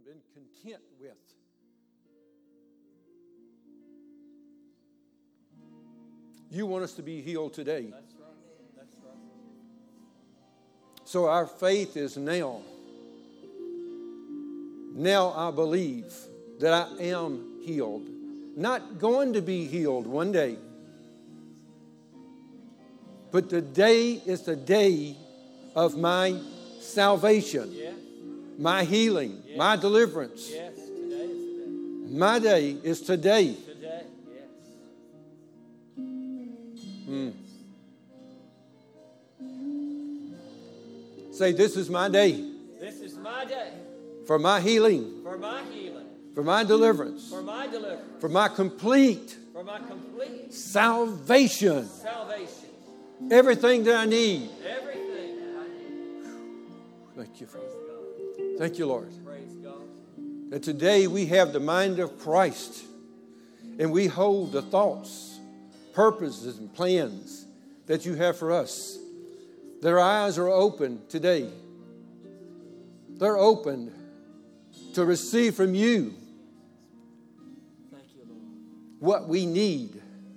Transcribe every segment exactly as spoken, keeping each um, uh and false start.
been content with. You want us to be healed today. That's right. That's right. So our faith is now. Now I believe that I am healed. Not going to be healed one day. But today is the day of my salvation. Yes. My healing. Yes. My deliverance. Yes. Today is the day. My day is today. Today. Yes. Hmm. Say, this is my day. This is my day. For my healing. For my healing. For my deliverance. For my deliverance. For my complete For my complete salvation. salvation. Everything that I need. Everything that I need. Thank you, Father. Praise God. Thank you, Lord. Praise God. That today we have the mind of Christ. And we hold the thoughts, purposes, and plans that you have for us. Their eyes are open today. They're open to receive from you Thank you, Lord. what we need.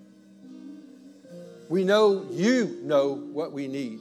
We know you know what we need.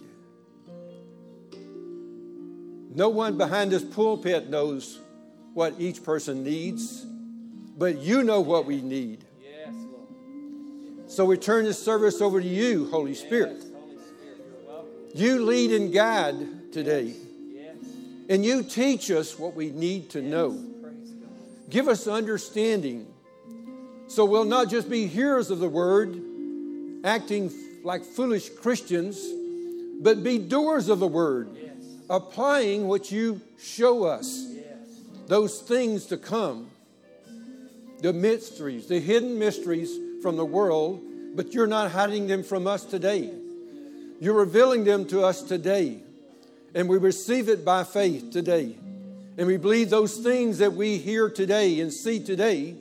No one behind this pulpit knows what each person needs, but you know what we need. Yes, Lord. So we turn this service over to you, Holy Spirit. Yes, Holy Spirit, you're welcome. You lead and guide today, Yes. and you teach us what we need to know. Praise God. Give us understanding so we'll not just be hearers of the word, acting like foolish Christians, but be doers of the word, Yes. applying what you show us, Yes. those things to come, the mysteries, the hidden mysteries from the world, but you're not hiding them from us today. You're revealing them to us today, and we receive it by faith today. And we believe those things that we hear today and see today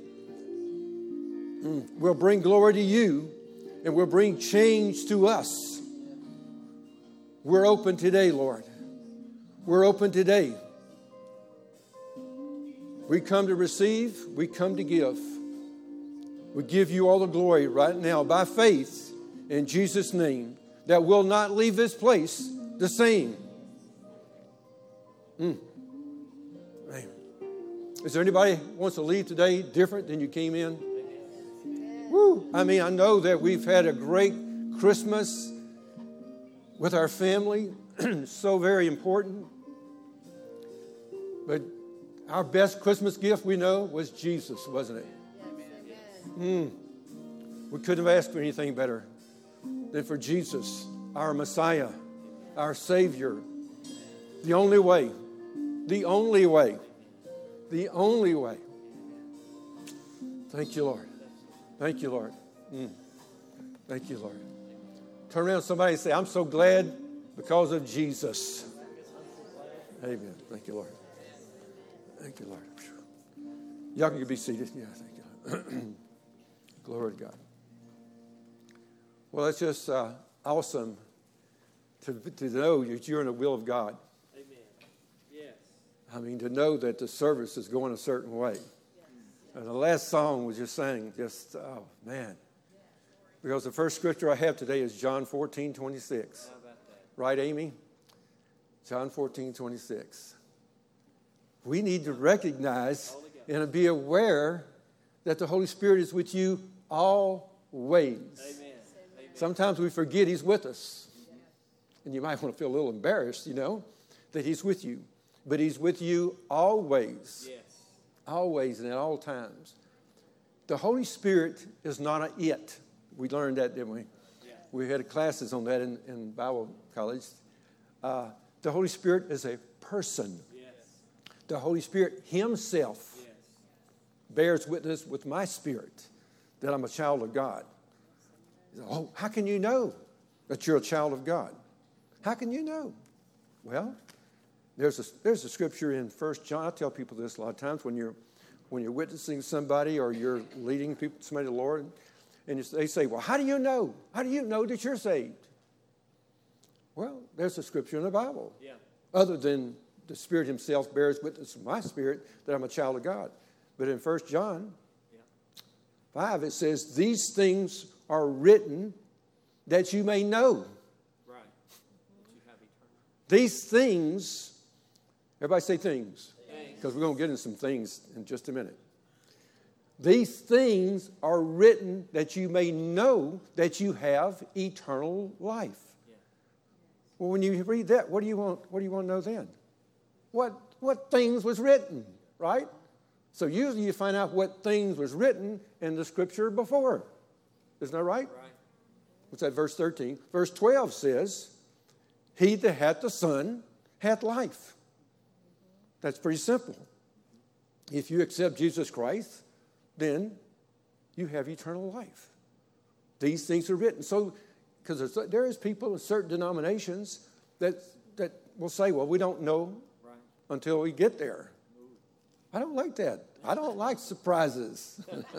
will bring glory to you and will bring change to us. We're open today, Lord. We're open today. We come to receive. We come to give. We give you all the glory right now by faith in Jesus' name that will not leave this place the same. Mm. Man. Is there anybody who wants to leave today different than you came in? Woo. I mean, I know that we've had a great Christmas with our family. So very important. But our best Christmas gift we know was Jesus, wasn't it? Mm. We couldn't have asked for anything better than for Jesus, our Messiah, our Savior. The only way, the only way, the only way. Thank you, Lord. Thank you, Lord. Mm. Thank you, Lord. Turn around to somebody and say, I'm so glad because of Jesus. Amen. Thank you, Lord. Thank you, Lord. Y'all can be seated. Yeah, thank you. Glory to God. Well, it's just uh, awesome to, to know that you're in the will of God. Amen. Yes. I mean, to know that the service is going a certain way. And the last song was just saying, just, oh, man. Because the first scripture I have today is John fourteen twenty-six. How about that? Right, Amy? John fourteen twenty-six. We need to recognize and be aware that the Holy Spirit is with you always. Amen. Sometimes we forget He's with us. And you might want to feel a little embarrassed, you know, that He's with you. But He's with you always. Yes. Always and at all times. The Holy Spirit is not an it. We learned that, didn't we? Yeah. We had classes on that in, in Bible college. Uh, the Holy Spirit is a person. Yes. The Holy Spirit Himself Yes. bears witness with my spirit that I'm a child of God. Oh, how can you know that you're a child of God? How can you know? Well, there's a, there's a scripture in First John. I tell people this a lot of times when you're when you're witnessing somebody or you're leading people somebody to the Lord, and you, they say, well, how do you know? How do you know that you're saved? Well, there's a scripture in the Bible. Yeah. Other than the Spirit himself bears witness with my spirit that I'm a child of God. But in First John Yeah. five, it says, these things are written that you may know. Right. That you have eternal. These things, everybody say things, Things. because we're going to get into some things in just a minute. These things are written that you may know that you have eternal life. Yeah. Well, when you read that, what do you want? What do you want to know then? What what things was written, right? So usually you find out what things was written in the scripture before. Isn't that right? Right. What's that? Verse thirteen. Verse twelve says, "He that hath the Son hath life." That's pretty simple. If you accept Jesus Christ, then you have eternal life. These things are written. So, because there is people in certain denominations that that will say, well, we don't know Right. until we get there. I don't like that. I don't like surprises.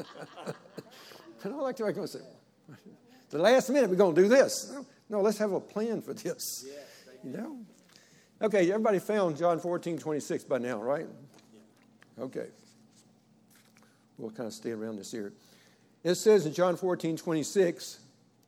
I don't like to make them say, the last minute we're going to do this. No, let's have a plan for this. Yeah. You know? Okay, everybody found John fourteen twenty-six by now, right? Okay. We'll kind of stay around this here. It says in John fourteen twenty-six,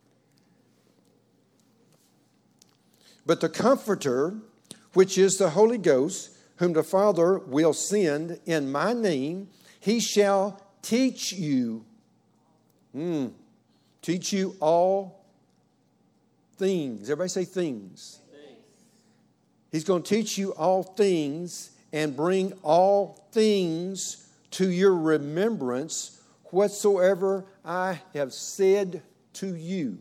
but the Comforter, which is the Holy Ghost, whom the Father will send in my name, he shall teach you, mm, teach you all things. Everybody say things. Things. He's going to teach you all things and bring all things to your remembrance whatsoever I have said to you.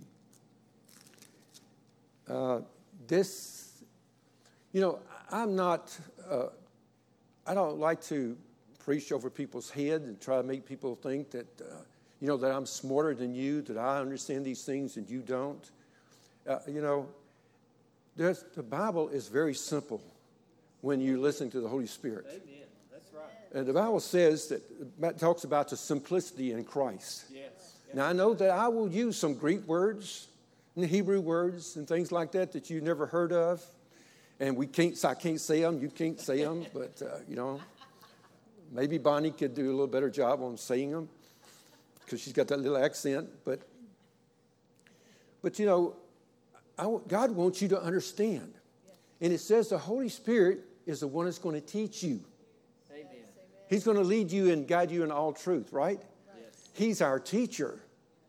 Uh, this, you know, I'm not, uh, I don't like to preach over people's head and try to make people think that, uh, you know, that I'm smarter than you, that I understand these things and you don't. Uh, you know, there's, the Bible is very simple when you listen to the Holy Spirit. Amen. That's right. And the Bible says that, it talks about the simplicity in Christ. Yes. Now, I know that I will use some Greek words and Hebrew words and things like that that you never heard of. And we can't, I can't say them, you can't say them, but, uh, you know, maybe Bonnie could do a little better job on saying them because she's got that little accent. But, but you know, I, God wants you to understand. And it says the Holy Spirit is the one that's going to teach you. Amen. He's going to lead you and guide you in all truth, right? Yes. He's our teacher.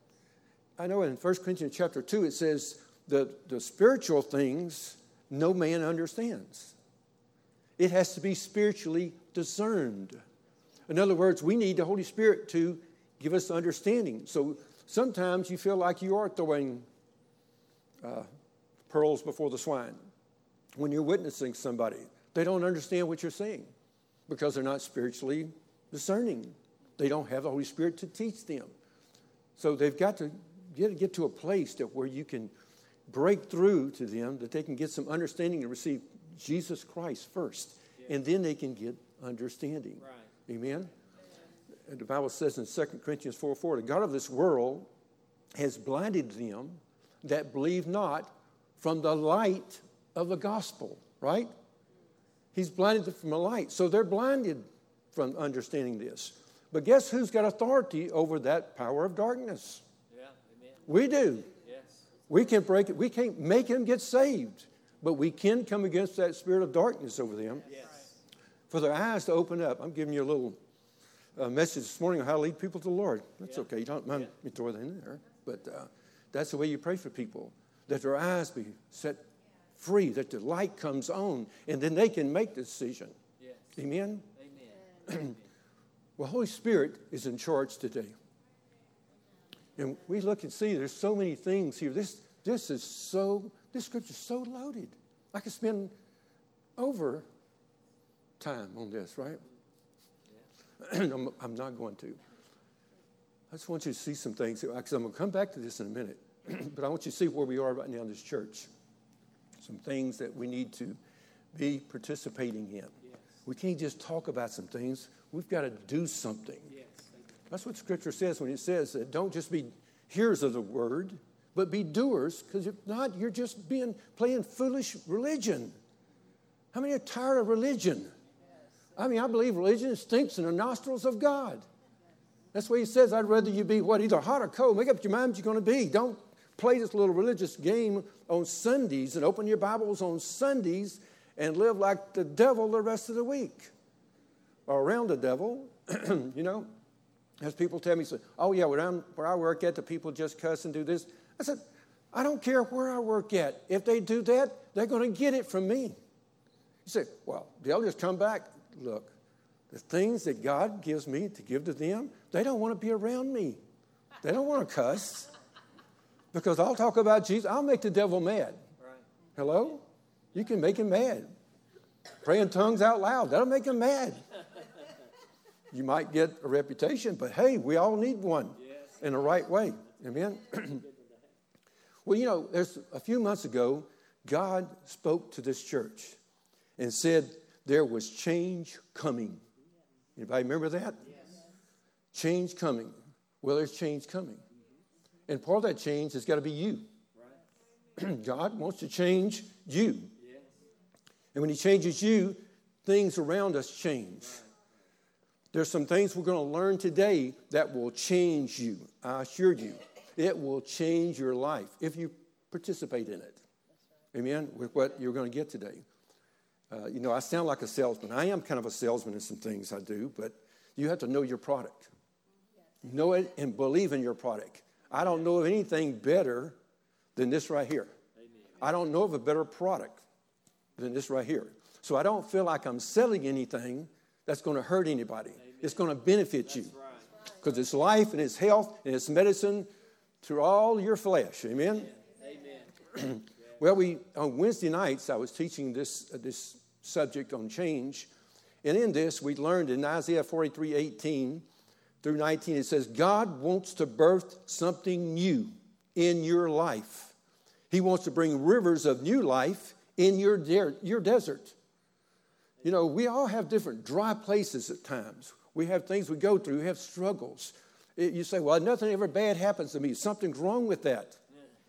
I know in First Corinthians chapter two, it says the, the spiritual things no man understands. It has to be spiritually discerned. In other words, we need the Holy Spirit to give us understanding. So sometimes you feel like you are throwing uh, pearls before the swine. When you're witnessing somebody, they don't understand what you're saying because they're not spiritually discerning. They don't have the Holy Spirit to teach them. So they've got to get, get to a place that where you can break through to them, that they can get some understanding and receive Jesus Christ first, yeah. And then they can get understanding. Right. Amen? And the Bible says in Second Corinthians four four, the God of this world has blinded them that believe not from the light of the gospel, right? He's blinded them from the light. So they're blinded from understanding this. But guess who's got authority over that power of darkness? Yeah. Amen. We do. Yes. We can break it. We can't make them get saved, but we can come against that spirit of darkness over them. Yes. For their eyes to open up. I'm giving you a little uh, message this morning on how to lead people to the Lord. That's Yeah. okay. You don't mind Yeah. me throwing that in there. But uh, that's the way you pray for people, that their eyes be set free, that the light comes on, and then they can make the decision. Yes. Amen? Amen. Well, Holy Spirit is in charge today. And we look and see there's so many things here. This, this is so, this scripture is so loaded. I could spend over time on this, right? Yeah. I'm, I'm not going to. I just want you to see some things, because I'm going to come back to this in a minute. But I want you to see where we are right now in this church. Some things that we need to be participating in. Yes. We can't just talk about some things. We've got to do something. Yes. That's what Scripture says when it says that don't just be hearers of the word, but be doers, because if not, you're just being playing foolish religion. How many are tired of religion? I mean, I believe religion stinks in the nostrils of God. That's what he says. I'd rather you be what? Either hot or cold. Make up your mind what you're going to be. Don't play this little religious game on Sundays and open your Bibles on Sundays and live like the devil the rest of the week. Or around the devil, you know. As people tell me, say, oh, yeah, where, I'm, where I work at, the people just cuss and do this. I said, I don't care where I work at. If they do that, they're going to get it from me. You say, well, they'll just come back. Look, the things that God gives me to give to them, they don't want to be around me. They don't want to cuss. Because I'll talk about Jesus. I'll make the devil mad. Right. Hello? You can make him mad. Pray in tongues out loud. That'll make him mad. You might get a reputation, but hey, we all need one yes. in the right way. Amen? Well, you know, there's a few months ago, God spoke to this church and said there was change coming. Anybody remember that? Yes. Change coming. Well, there's change coming. And part of that change has got to be you. Right. God wants to change you. Yes. And when he changes you, things around us change. Right. There's some things we're going to learn today that will change you. I assure you. It will change your life if you participate in it. Amen? With what you're going to get today. Uh, you know, I sound like a salesman. I am kind of a salesman in some things I do, but you have to know your product. Know it and believe in your product. I don't know of anything better than this right here. I don't know of a better product than this right here. So I don't feel like I'm selling anything that's going to hurt anybody. It's going to benefit you. Because it's life and it's health and it's medicine to all your flesh. Amen? Amen. Well, we on Wednesday nights, I was teaching this, uh, this subject on change. And in this, we learned in Isaiah forty-three, eighteen through nineteen, it says, God wants to birth something new in your life. He wants to bring rivers of new life in your, de- your desert. You know, we all have different dry places at times. We have things we go through. We have struggles. It, you say, well, nothing ever bad happens to me. Something's wrong with that.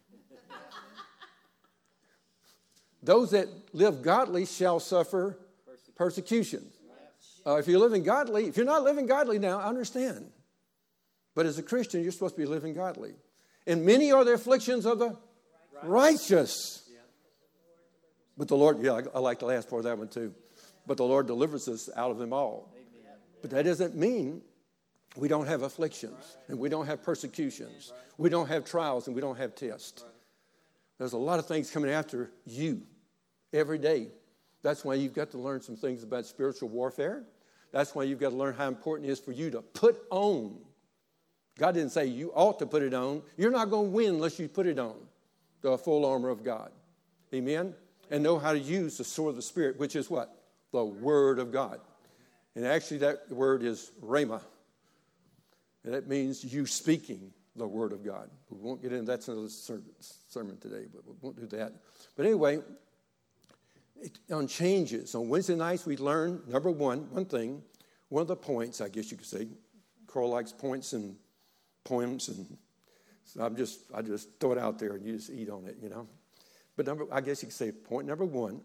Those that live godly shall suffer persecution. Uh, if you're living godly, if you're not living godly now, I understand. But as a Christian, you're supposed to be living godly. And many are the afflictions of the righteous. But the Lord, yeah, I, I like the last part of that one too. But the Lord delivers us out of them all. But that doesn't mean we don't have afflictions and we don't have persecutions. We don't have trials and we don't have tests. There's a lot of things coming after you every day. That's why you've got to learn some things about spiritual warfare. That's why you've got to learn how important it is for you to put on. God didn't say you ought to put it on. You're not going to win unless you put it on, the full armor of God. Amen? And know how to use the sword of the Spirit, which is what? The Word of God. And actually that word is rhema. And that means you speaking the Word of God. We won't get into that. That's another sermon today, but we won't do that. But anyway, it, on changes, on Wednesday nights we learn, number one, one thing, one of the points, I guess you could say. Carl likes points and poems, and so I'm just, I just throw it out there and you just eat on it, you know. But number, I guess you could say point number one,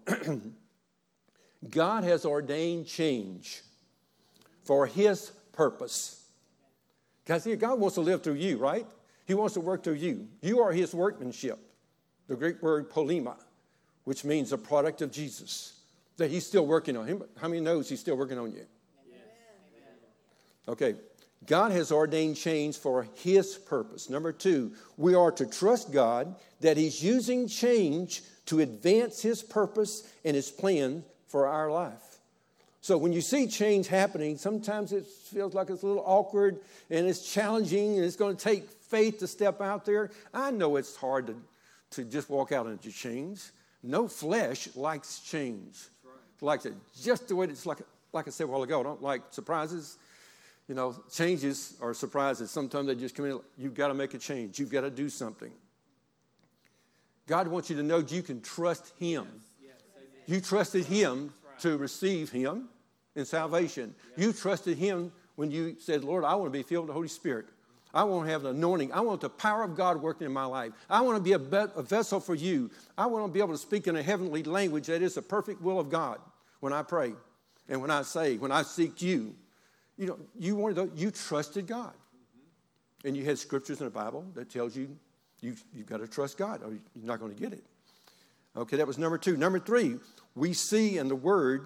God has ordained change for His purpose. Because God wants to live through you, right? He wants to work through you. You are His workmanship. The Greek word polema, which means a product of Jesus. That He's still working on him. How many knows He's still working on you? Yes. Okay. God has ordained change for His purpose. Number two, we are to trust God that He's using change to advance His purpose and His plan for our life. So when you see change happening, sometimes it feels like it's a little awkward and it's challenging and it's going to take faith to step out there. I know it's hard to, to just walk out into change. No flesh likes change. It likes it just the way it's like, like I said a while ago. I don't like surprises. You know, changes are surprises. Sometimes they just come in, you've got to make a change. You've got to do something. God wants you to know you can trust Him. Yes, yes, you trusted Him right. to receive Him in salvation. Yes. You trusted Him when you said, Lord, I want to be filled with the Holy Spirit. I want to have an anointing. I want the power of God working in my life. I want to be a, be- a vessel for you. I want to be able to speak in a heavenly language that is the perfect will of God. when I pray and when I say, when I seek you, you know, you wanted to, you trusted God. And you had scriptures in the Bible that tells you, you you've got to trust God or you're not going to get it. Okay, that was number two. Number three, we see in the Word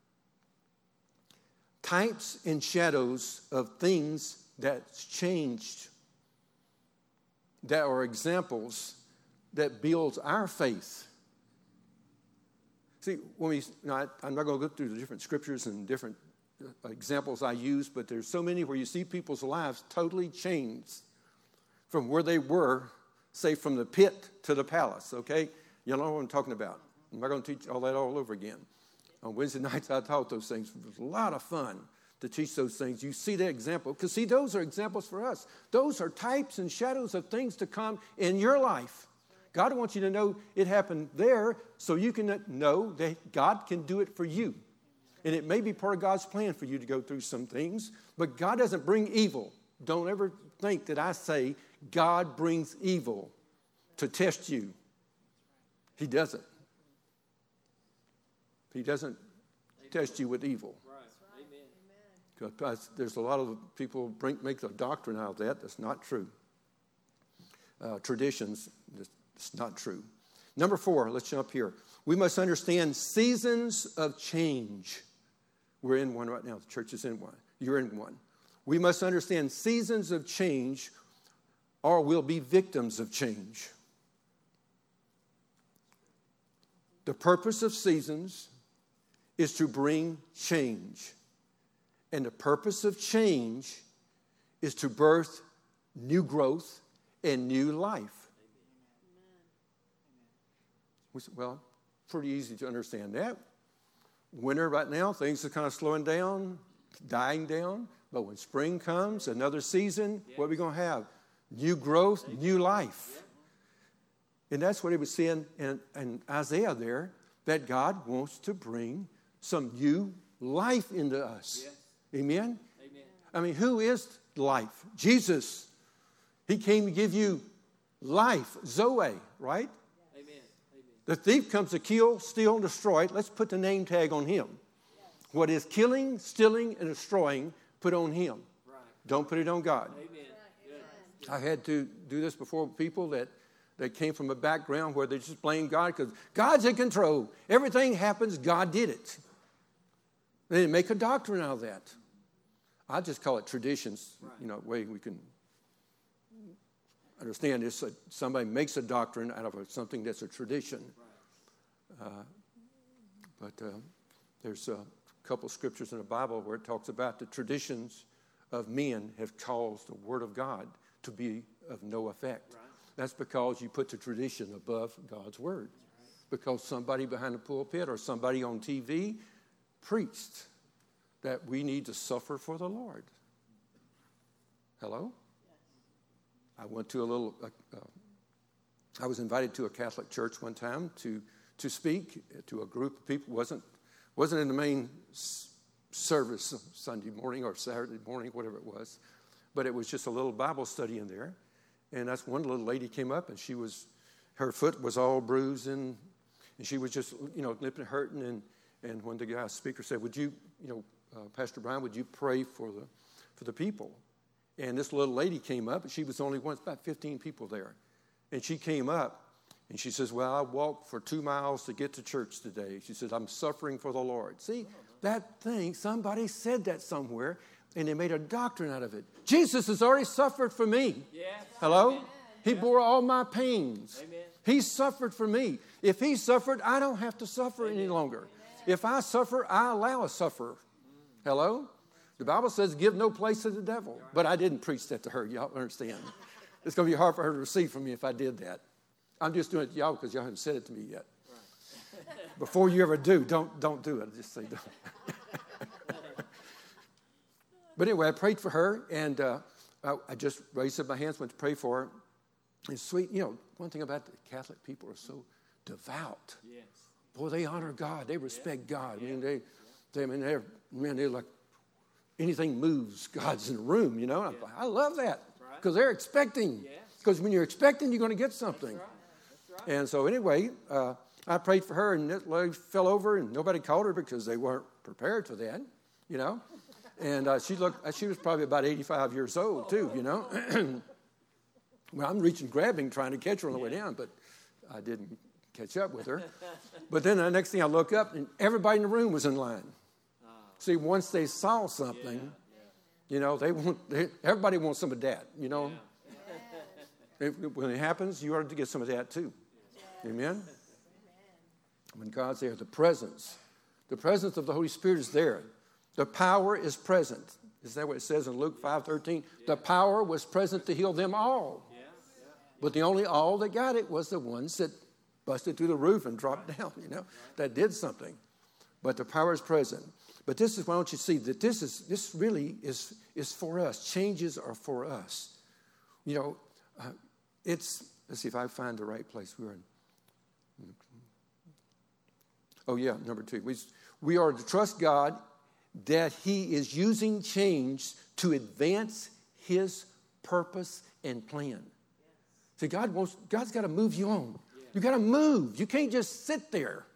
types and shadows of things that's changed, that are examples that builds our faith. See, when we, now I, I'm not going to go through the different scriptures and different examples I use, but there's so many where you see people's lives totally changed from where they were, say from the pit to the palace, okay? You know what I'm talking about. I'm not going to teach all that all over again. On Wednesday nights, I taught those things. It was a lot of fun to teach those things. You see that example. Because, see, those are examples for us. Those are types and shadows of things to come in your life. God wants you to know it happened there so you can know that God can do it for you. And it may be part of God's plan for you to go through some things, but God doesn't bring evil. Don't ever think that I say God brings evil to test you. He doesn't. He doesn't Amen. Test you with evil. Right. Amen. Because there's a lot of people bring, make a doctrine out of that. That's not true. Uh, traditions, it's not true. Number four, let's jump here. We must understand seasons of change. We're in one right now. The church is in one. You're in one. We must understand seasons of change or we'll be victims of change. The purpose of seasons is to bring change. And the purpose of change is to birth new growth and new life. Well, pretty easy to understand that. Winter right now, things are kind of slowing down, dying down. But when spring comes, another season, yeah. What are we going to have? New growth, new life. Yeah. And that's what he was saying in, in Isaiah there, that God wants to bring some new life into us. Yeah. Amen? Amen? I mean, who is life? Jesus. He came to give you life, Zoe, right? Amen. The thief comes to kill, steal, and destroy. Let's put the name tag on him. Yes. What is killing, stealing, and destroying, put on him. Right. Don't put it on God. Amen. I had to do this before people that, that came from a background where they just blame God because God's in control. Everything happens, God did it. They didn't make a doctrine out of that. I just call it traditions, right. You know, way we can understand this. Uh, somebody makes a doctrine out of a, something that's a tradition. Right. Uh, but uh, there's a couple scriptures in the Bible where it talks about the traditions of men have caused the Word of God to be of no effect. Right. That's because you put the tradition above God's Word. Right. Because somebody behind the pulpit or somebody on T V preached that we need to suffer for the Lord. Hello? Yes. I went to a little, uh, uh, I was invited to a Catholic church one time to, to speak to a group of people. Wasn't, wasn't in the main s- service Sunday morning or Saturday morning, whatever it was. But it was just a little Bible study in there. And that's one little lady came up and she was, her foot was all bruised and, and she was just, you know, limping, hurting. And, and when the guy speaker said, would you, you know, uh, Pastor Brian, would you pray for the, for the people? And this little lady came up and she was only one, about fifteen people there. And she came up and she says, well, I walked for two miles to get to church today. She says, I'm suffering for the Lord. See, that thing, somebody said that somewhere. And they made a doctrine out of it. Jesus has already suffered for me. Yes. Hello? Amen. He yeah. bore all my pains. Amen. He suffered for me. If he suffered, I don't have to suffer Amen. Any longer. Amen. If I suffer, I allow a sufferer. Hello? The Bible says give no place to the devil. But I didn't preach that to her. Y'all understand. It's going to be hard for her to receive from me if I did that. I'm just doing it to y'all because y'all haven't said it to me yet. Right. Before you ever do, don't, don't do it. Just say don't. But anyway, I prayed for her, and uh, I, I just raised up my hands, went to pray for her. And sweet, you know, one thing about the Catholic people are so devout. Yes. Boy, they honor God. They respect yeah. God. Yeah. I mean, they, they, I mean, they're, man, they're like, anything moves, God's in the room, you know. Yeah. Like, I love that because right. they're expecting. Because yes. when you're expecting, you're going to get something. That's right. That's right. And so anyway, uh, I prayed for her, and that leg fell over, and nobody called her because they weren't prepared for that, you know. And uh, she looked, she was probably about eighty-five years old, too, you know. Well, I'm reaching, grabbing, trying to catch her on the way down, but I didn't catch up with her. But then the next thing I look up, and everybody in the room was in line. See, once they saw something, yeah, yeah. you know, they want, they, everybody wants some of that, you know. Yeah. If, when it happens, you ought to get some of that too. Yeah. Amen? When God's there, the presence, the presence of the Holy Spirit is there. The power is present. Is that what it says in Luke five thirteen? Yeah. The power was present to heal them all. Yeah. Yeah. But the only all that got it was the ones that busted through the roof and dropped right. down, you know, right. that did something. But the power is present. But this is why don't you see that this is this really is is for us. Changes are for us. You know, uh, it's let's see if I find the right place. We're in. Oh yeah, number two. We we are to trust God that He is using change to advance His purpose and plan. See, God wants God's got to move you on. You got to move. You can't just sit there.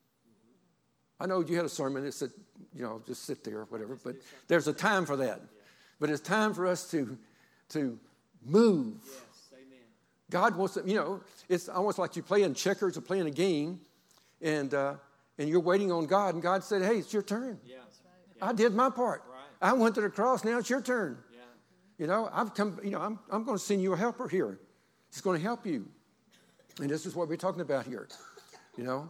I know you had a sermon that said, you know, just sit there or whatever, but there's a time for that. But it's time for us to, to move. Yes, amen. God wants to, you know, it's almost like you're playing checkers or playing a game, and uh, and you're waiting on God, and God said, hey, it's your turn. Yeah. Yeah. I did my part. Right. I went to the cross, now it's your turn. Yeah. You know, I've come, you know, I'm, I'm going to send you a helper here. He's going to help you. And this is what we're talking about here, you know.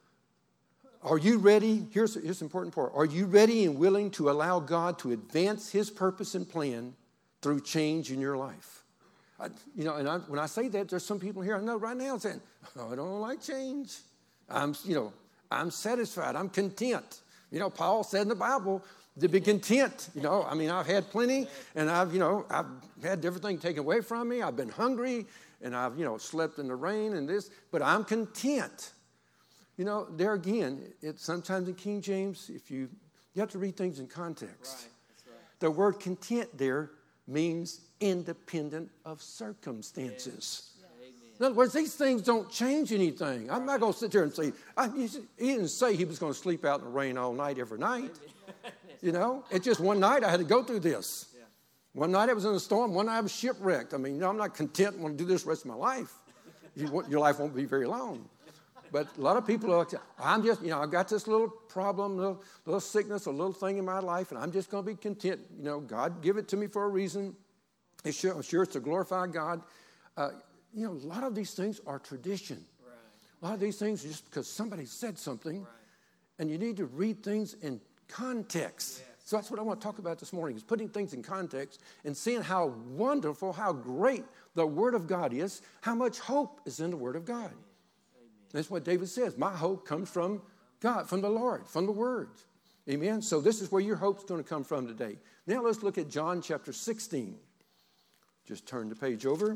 Are you ready? Here's, here's the important part. Are you ready and willing to allow God to advance His purpose and plan through change in your life? I, you know, and I, when I say that, there's some people here I know right now saying, oh, I don't like change. I'm, you know, I'm satisfied. I'm content. You know, Paul said in the Bible to be content. You know, I mean, I've had plenty, and I've, you know, I've had everything taken away from me. I've been hungry, and I've, you know, slept in the rain and this, but I'm content. You know, there again, it's sometimes in King James, if you, you have to read things in context. Right. That's right. The word content there means independent of circumstances. Yeah. In other words, these things don't change anything. I'm not going to sit there and say, I, he didn't say he was going to sleep out in the rain all night every night. You know, it's just one night I had to go through this. Yeah. One night I was in a storm, one night I was shipwrecked. I mean, you know, I'm not content and want to do this the rest of my life. You, your life won't be very long. But a lot of people are like, I'm just, you know, I've got this little problem, little, little sickness, a little thing in my life, and I'm just going to be content. You know, God give it to me for a reason. It's sure, I'm sure it's to glorify God. Uh, you know, a lot of these things are tradition. Right. A lot of these things are just because somebody said something, right. and you need to read things in context. Yes. So that's what I want to talk about this morning, is putting things in context and seeing how wonderful, how great the Word of God is, how much hope is in the Word of God. That's what David says. My hope comes from God, from the Lord, from the Word. Amen? So this is where your hope's going to come from today. Now let's look at John chapter sixteen. Just turn the page over.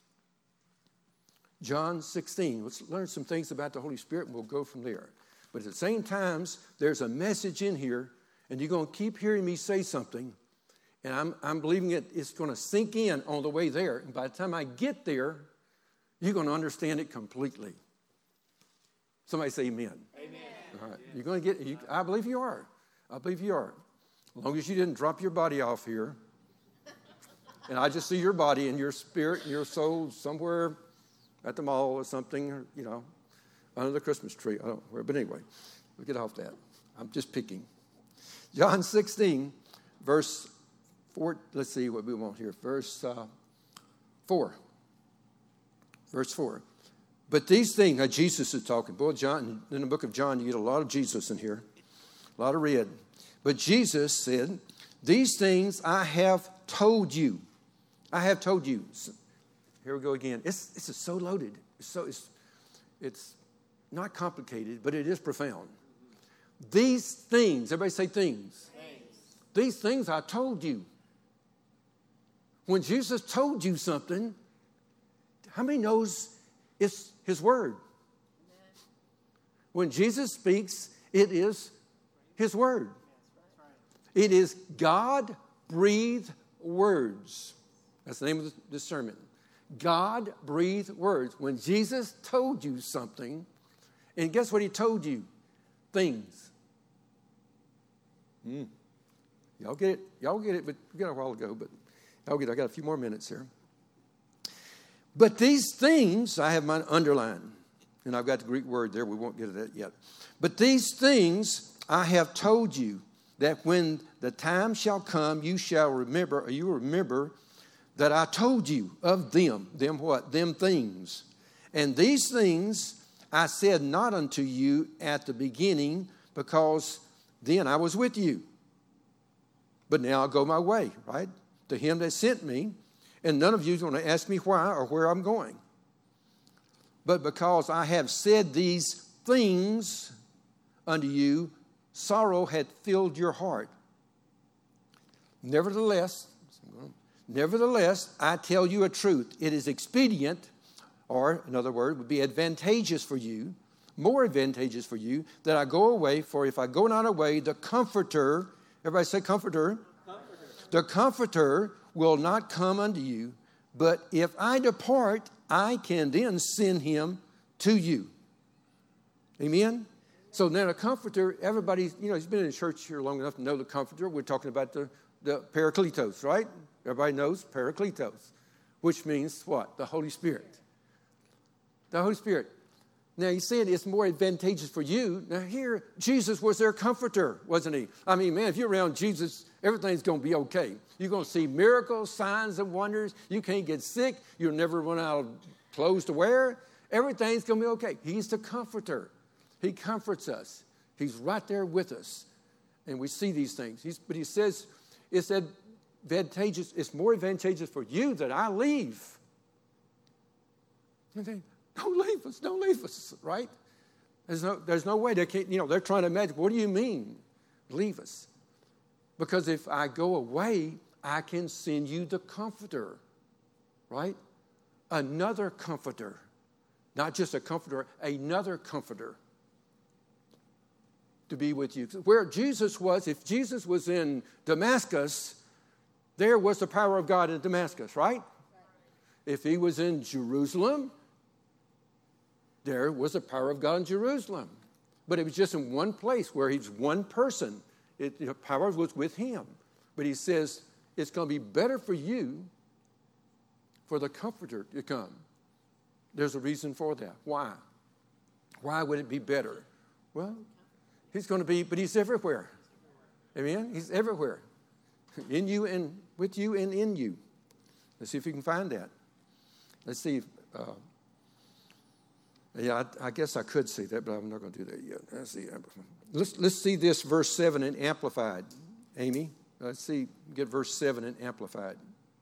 John sixteen. Let's learn some things about the Holy Spirit, and we'll go from there. But at the same time, there's a message in here, and you're going to keep hearing me say something, and I'm, I'm believing it, it's going to sink in on the way there. And by the time I get there, you're going to understand it completely. Somebody say amen. Amen. All right. You're going to get, you, I believe you are. I believe you are. As long as you didn't drop your body off here. And I just see your body and your spirit and your soul somewhere at the mall or something, or, you know, under the Christmas tree. I don't know where. But anyway, we'll get off that. I'm just picking. John sixteen, verse four. Let's see what we want here. Verse uh, four. Verse four. But these things, uh, Jesus is talking. Boy, John, in the book of John, you get a lot of Jesus in here, a lot of red. But Jesus said, these things I have told you. I have told you. So, here we go again. It's, it's so loaded. It's, so, it's, it's not complicated, but it is profound. These things, everybody say things. Things. These things I told you. When Jesus told you something, how many knows it's His Word? When Jesus speaks, it is His Word. It is God-breathed words. That's the name of this sermon. God-breathed words. When Jesus told you something, And guess what he told you? Things. Mm. Y'all get it? Y'all get it, but we got a while ago, but y'all get it. I got a few more minutes here. But these things, I have mine underlined, and I've got the Greek word there. We won't get to that yet. But these things I have told you, that when the time shall come, you shall remember, or you remember that I told you of them. Them what? Them things. And these things I said not unto you at the beginning, because then I was with you. But now I go my way, right? To him that sent me. And none of you is going to ask me why or where I'm going. But because I have said these things unto you, sorrow had filled your heart. Nevertheless, nevertheless, I tell you a truth. It is expedient, or another word would be advantageous for you, more advantageous for you, that I go away. For if I go not away, the Comforter, everybody say Comforter. Comforter. The Comforter will not come unto you, but if I depart, I can then send him to you. Amen? So now the Comforter, everybody, you know, he's been in church here long enough to know the Comforter. We're talking about the, the Parakletos, right? Everybody knows Parakletos, which means what? The Holy Spirit. The Holy Spirit. Now, he's saying it's more advantageous for you. Now, here, Jesus was their comforter, wasn't he? I mean, man, if you're around Jesus, everything's going to be okay. You're going to see miracles, signs, and wonders. You can't get sick. You'll never run out of clothes to wear. Everything's going to be okay. He's the comforter. He comforts us. He's right there with us. And we see these things. He's, but he says it's advantageous. It's more advantageous for you that I leave. Okay. Don't leave us. Don't leave us, right? There's no, there's no way. They can't, you know, they're trying to imagine, what do you mean, leave us? Because if I go away, I can send you the Comforter, right? Another Comforter. Not just a Comforter, another Comforter to be with you. Where Jesus was, if Jesus was in Damascus, there was the power of God in Damascus, right? If he was in Jerusalem, there was the power of God in Jerusalem. But it was just in one place where he's one person. It, the power was with him. But he says, it's going to be better for you for the Comforter to come. There's a reason for that. Why? Why would it be better? Well, he's going to be, but he's everywhere. Amen? He's everywhere. In you and with you and in you. Let's see if you can find that. Let's see if... Uh, Yeah, I, I guess I could say that, but I'm not going to do that yet. Let's see. Let's, let's see this verse seven in Amplified. Amy, let's see, get verse seven in Amplified.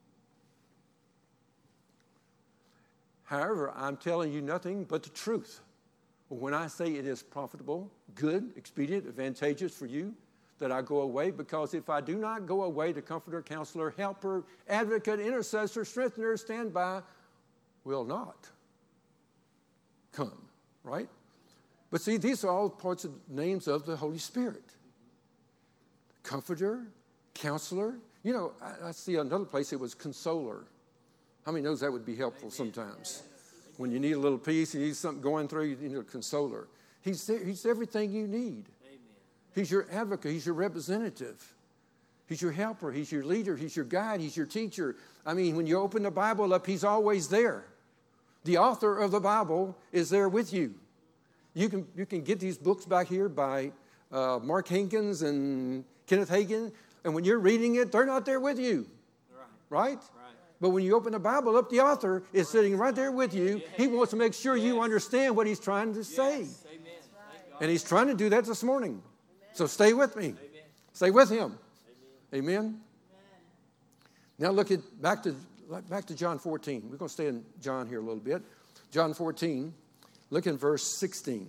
However, I'm telling you nothing but the truth. When I say it is profitable, good, expedient, advantageous for you that I go away, because if I do not go away, the Comforter, Counselor, Helper, Advocate, Intercessor, Strengthener, Standby will not come, right? But see, these are all parts of names of the Holy Spirit. Comforter, Counselor. You know, I, I see another place it was Consoler. How many knows that would be helpful sometimes? When you need a little peace, you need something going through, you need a consoler. He's there, he's everything you need. He's your advocate. He's your representative. He's your helper. He's your leader. He's your guide. He's your teacher. I mean, when you open the Bible up, he's always there. The author of the Bible is there with you. You can, you can get these books back here by uh, Mark Hankins and Kenneth Hagin, and when you're reading it, they're not there with you, right? right? But when you open the Bible up, the author is sitting right there with you. He wants to make sure you understand what he's trying to say. And he's trying to do that this morning. So stay with me. Stay with him. Amen. Now look at back to back to John fourteen. We're going to stay in John here a little bit. John fourteen, look in verse sixteen.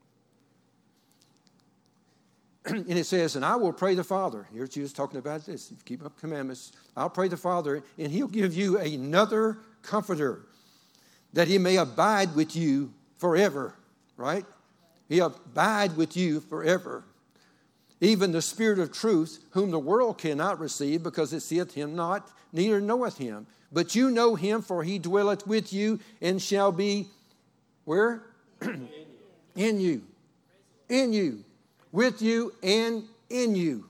And it says, and I will pray the Father. Here's Jesus talking about this. If you keep up commandments, I'll pray the Father, and he'll give you another comforter, that he may abide with you forever. Right? He'll abide with you forever. Even the Spirit of truth, whom the world cannot receive, because it seeth him not, neither knoweth him. But you know him, for he dwelleth with you, and shall be, where? In you. In you. With you and in you.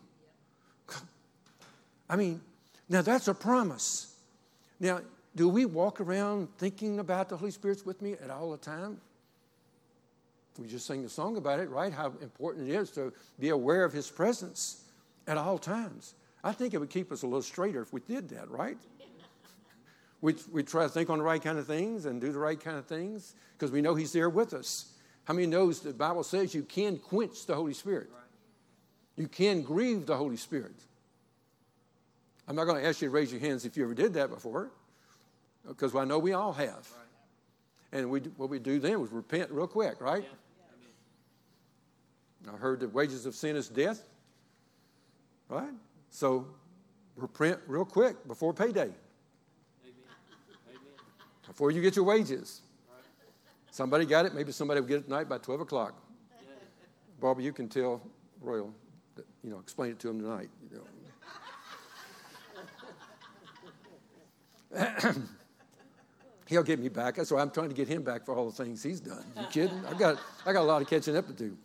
I mean, now that's a promise. Now, do we walk around thinking about the Holy Spirit's with me at all the time? We just sang the song about it, right? How important it is to be aware of His presence at all times. I think it would keep us a little straighter if we did that, right? We we try to think on the right kind of things and do the right kind of things because we know He's there with us. How many knows the Bible says you can quench the Holy Spirit? You can grieve the Holy Spirit. I'm not going to ask you to raise your hands if you ever did that before, because I know we all have. And we what we do then was repent real quick, right? I heard the wages of sin is death, right? So repent real quick before payday. Amen. Amen. Before you get your wages. Right. Somebody got it. Maybe somebody will get it tonight by twelve o'clock. Yeah. Barbara, you can tell Royal, that, you know, explain it to him tonight. You know. He'll get me back. That's why I'm trying to get him back for all the things he's done. You kidding? I got I got a lot of catching up to do.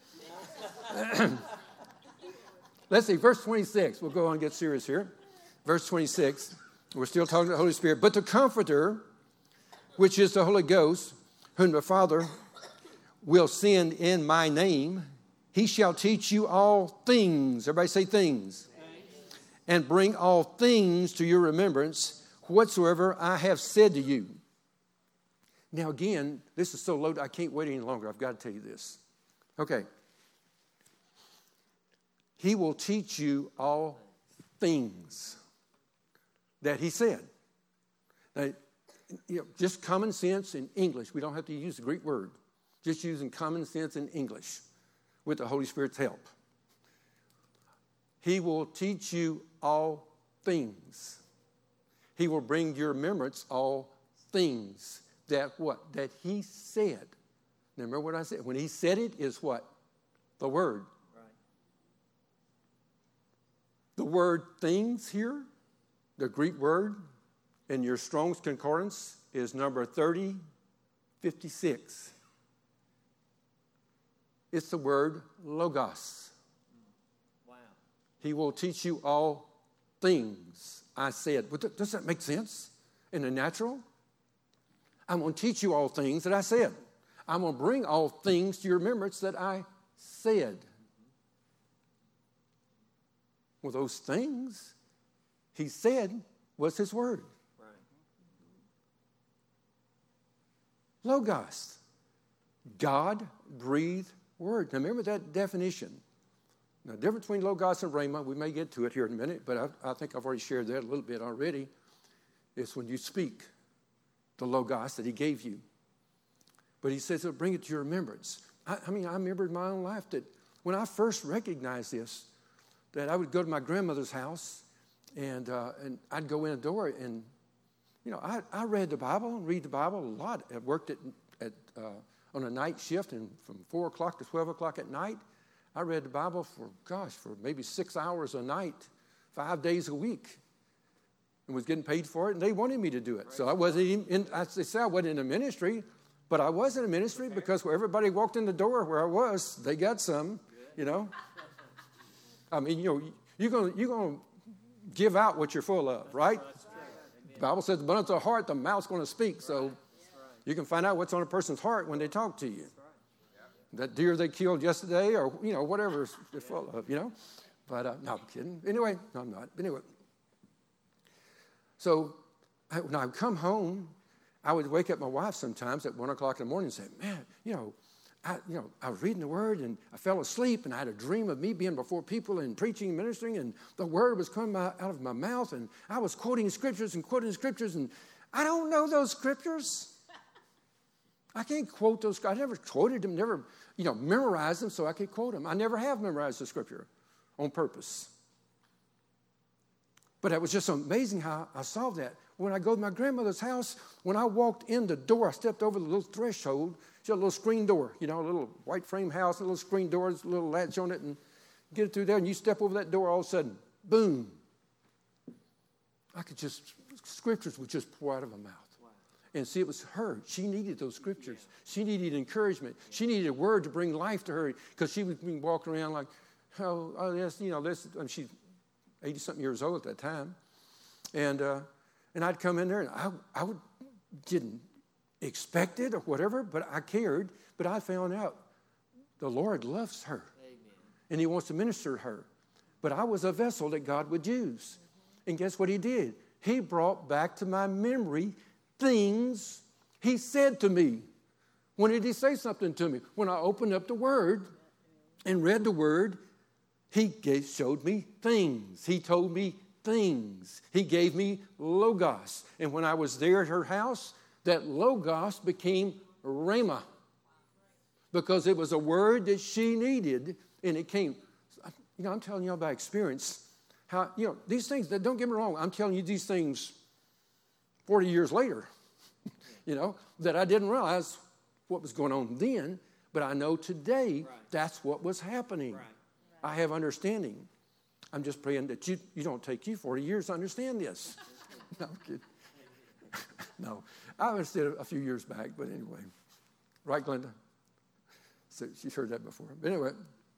Let's see, verse twenty-six. We'll go on and get serious here. Verse twenty-six. We're still talking to the Holy Spirit. But the Comforter, which is the Holy Ghost, whom the Father will send in my name, He shall teach you all things. Everybody say things. Thanks. And bring all things to your remembrance, whatsoever I have said to you. Now again, this is so loaded, I can't wait any longer. I've got to tell you this. Okay. He will teach you all things that He said. Now, you know, just common sense in English. We don't have to use the Greek word. Just using common sense in English with the Holy Spirit's help. He will teach you all things. He will bring to your remembrance all things that what? That He said. Now remember what I said? When He said it is what? The Word. Right. The word things here, the Greek word in your Strong's Concordance is number thirty fifty-six. It's the word logos. Wow. He will teach you all things, I said. But does that make sense in the natural? I'm going to teach you all things that I said. I'm going to bring all things to your remembrance that I said. Well, those things He said was His word. Right. Logos. God-breathed word. Now remember that definition. Now, the difference between Logos and Rhema, we may get to it here in a minute, but I, I think I've already shared that a little bit already. It's when you speak the Logos that He gave you. But He says, oh, bring it to your remembrance. I, I mean, I remember in my own life that when I first recognized this, that I would go to my grandmother's house and uh, and I'd go in a door and, you know, I, I read the Bible and read the Bible a lot. I worked at, at uh, on a night shift and from four o'clock to twelve o'clock at night. I read the Bible for, gosh, for maybe six hours a night, five days a week. And was getting paid for it, and they wanted me to do it. Right. So I wasn't even in, I say I wasn't in a ministry, but I was in a ministry because where everybody walked in the door where I was, they got some, you know. I mean, you know, you're going you're going to give out what you're full of, right? The Bible says, the abundance of the heart, the mouth's going to speak. So you can find out what's on a person's heart when they talk to you. That deer they killed yesterday or, you know, whatever they're full of, you know. But, uh, no, I'm kidding. Anyway, no, I'm not. But anyway. So I, when I would come home, I would wake up my wife sometimes at one o'clock in the morning and say, man, you know, I, you know, I was reading the Word and I fell asleep and I had a dream of me being before people and preaching and ministering and the Word was coming out of my mouth and I was quoting Scriptures and quoting Scriptures and I don't know those Scriptures. I can't quote those. I never quoted them, never, you know, memorized them so I could quote them. I never have memorized the Scripture on purpose. But it was just amazing how I saw that. When I go to my grandmother's house, when I walked in the door, I stepped over the little threshold. She had a little screen door, you know, a little white frame house, a little screen door, a little latch on it, and get it through there. And you step over that door, all of a sudden, boom. I could just, Scriptures would just pour out of my mouth. Wow. And see, it was her. She needed those scriptures. She needed encouragement. She needed a word to bring life to her because she was being walking around like, oh, oh this, you know, this. And she's eighty-something years old at that time. And uh, and I'd come in there, and I, I would, didn't expect it or whatever, but I cared. But I found out the Lord loves her. Amen. And he wants to minister to her. But I was a vessel that God would use. And guess what he did? He brought back to my memory things he said to me. When did he say something to me? When I opened up the Word and read the Word, he gave, showed me things. He told me things. He gave me Logos. And when I was there at her house, that Logos became Rhema. Because it was a word that she needed, and it came. You know, I'm telling you by experience how, you know, these things, that don't get me wrong, I'm telling you these things forty years later, you know, that I didn't realize what was going on then, but I know today right. That's what was happening. Right. I have understanding. I'm just praying that you, you don't take you forty years to understand this. No, I'm kidding. No, I understood it a few years back, but anyway. Right, Glenda? So she's heard that before. But anyway,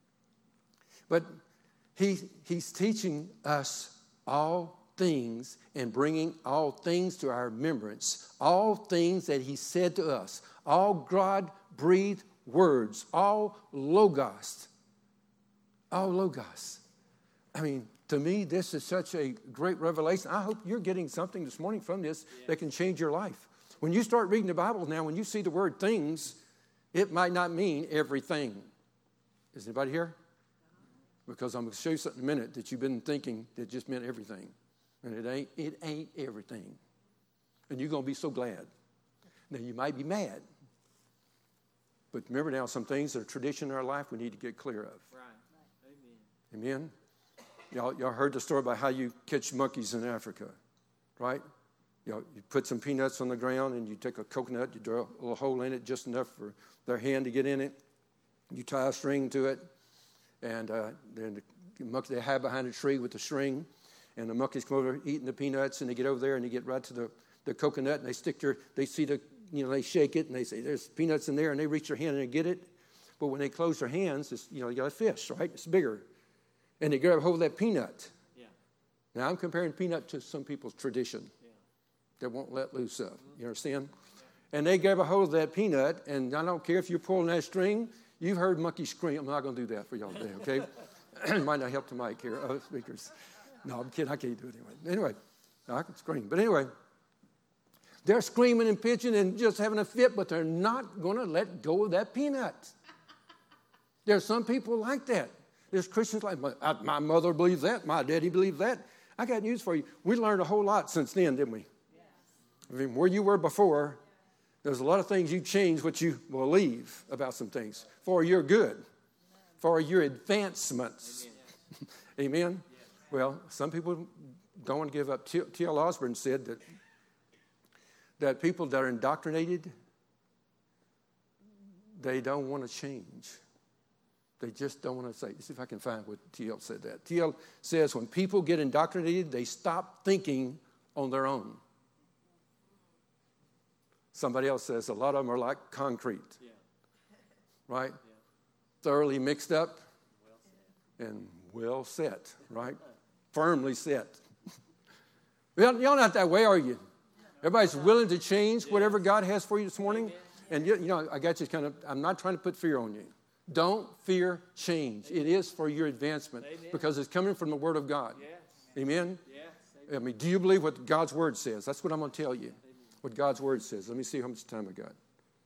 but he, he's teaching us all things and bringing all things to our remembrance, all things that he said to us, all God-breathed words, all Logos, all Logos. I mean, to me, this is such a great revelation. I hope you're getting something this morning from this yeah. that can change your life. When you start reading the Bible now, when you see the word things, it might not mean everything. Is anybody here? Because I'm going to show you something in a minute that you've been thinking that just meant everything. And it ain't, it ain't everything. And you're going to be so glad. Now, you might be mad. But remember now, some things that are tradition in our life we need to get clear of. Right. Amen. Amen. Y'all, y'all heard the story about how you catch monkeys in Africa, right? You know, you put some peanuts on the ground and you take a coconut, you draw a little hole in it, just enough for their hand to get in it. You tie a string to it, and uh, then the monkey, they hide behind a tree with the string, and the monkeys come over eating the peanuts, and they get over there and they get right to the, the coconut, and they stick their, they see the, you know, they shake it, and they say, there's peanuts in there, and they reach their hand and they get it. But when they close their hands, it's, you know, you got a fish, right? It's bigger. And they grab a hold of that peanut. Yeah. Now, I'm comparing peanut to some people's tradition yeah. that won't let loose of. You understand? Yeah. And they grab a hold of that peanut, and I don't care if you're pulling that string. You've heard monkeys scream. I'm not going to do that for y'all today, okay? Might not help the mic here, other speakers. No, I'm kidding. I can't do it anyway. Anyway, no, I can scream. But anyway, they're screaming and pitching and just having a fit, but they're not going to let go of that peanut. There's some people like that. There's Christians like, my, my mother believes that, my daddy believes that. I got news for you. We learned a whole lot since then, didn't we? Yes. I mean, where you were before, there's a lot of things you changed what you believe about some things for your good, for your advancements. Amen? Amen? Yes. Well, some people don't want to give up. T L Osborne said that, that people that are indoctrinated, they don't want to change. They just don't want to say. Let's see if I can find what T L said that. T L says when people get indoctrinated, they stop thinking on their own. Somebody else says a lot of them are like concrete. Yeah. Right? Yeah. Thoroughly mixed up well and well set, right? Firmly set. Y'all not that way, are you? Everybody's willing to change whatever God has for you this morning. And you, you know, I got you kind of, I'm not trying to put fear on you. Don't fear change. It is for your advancement. Amen. Because it's coming from the Word of God. Yes. Amen? Yes. I mean, do you believe what God's Word says? That's what I'm going to tell you. Amen. What God's Word says. Let me see how much time I got.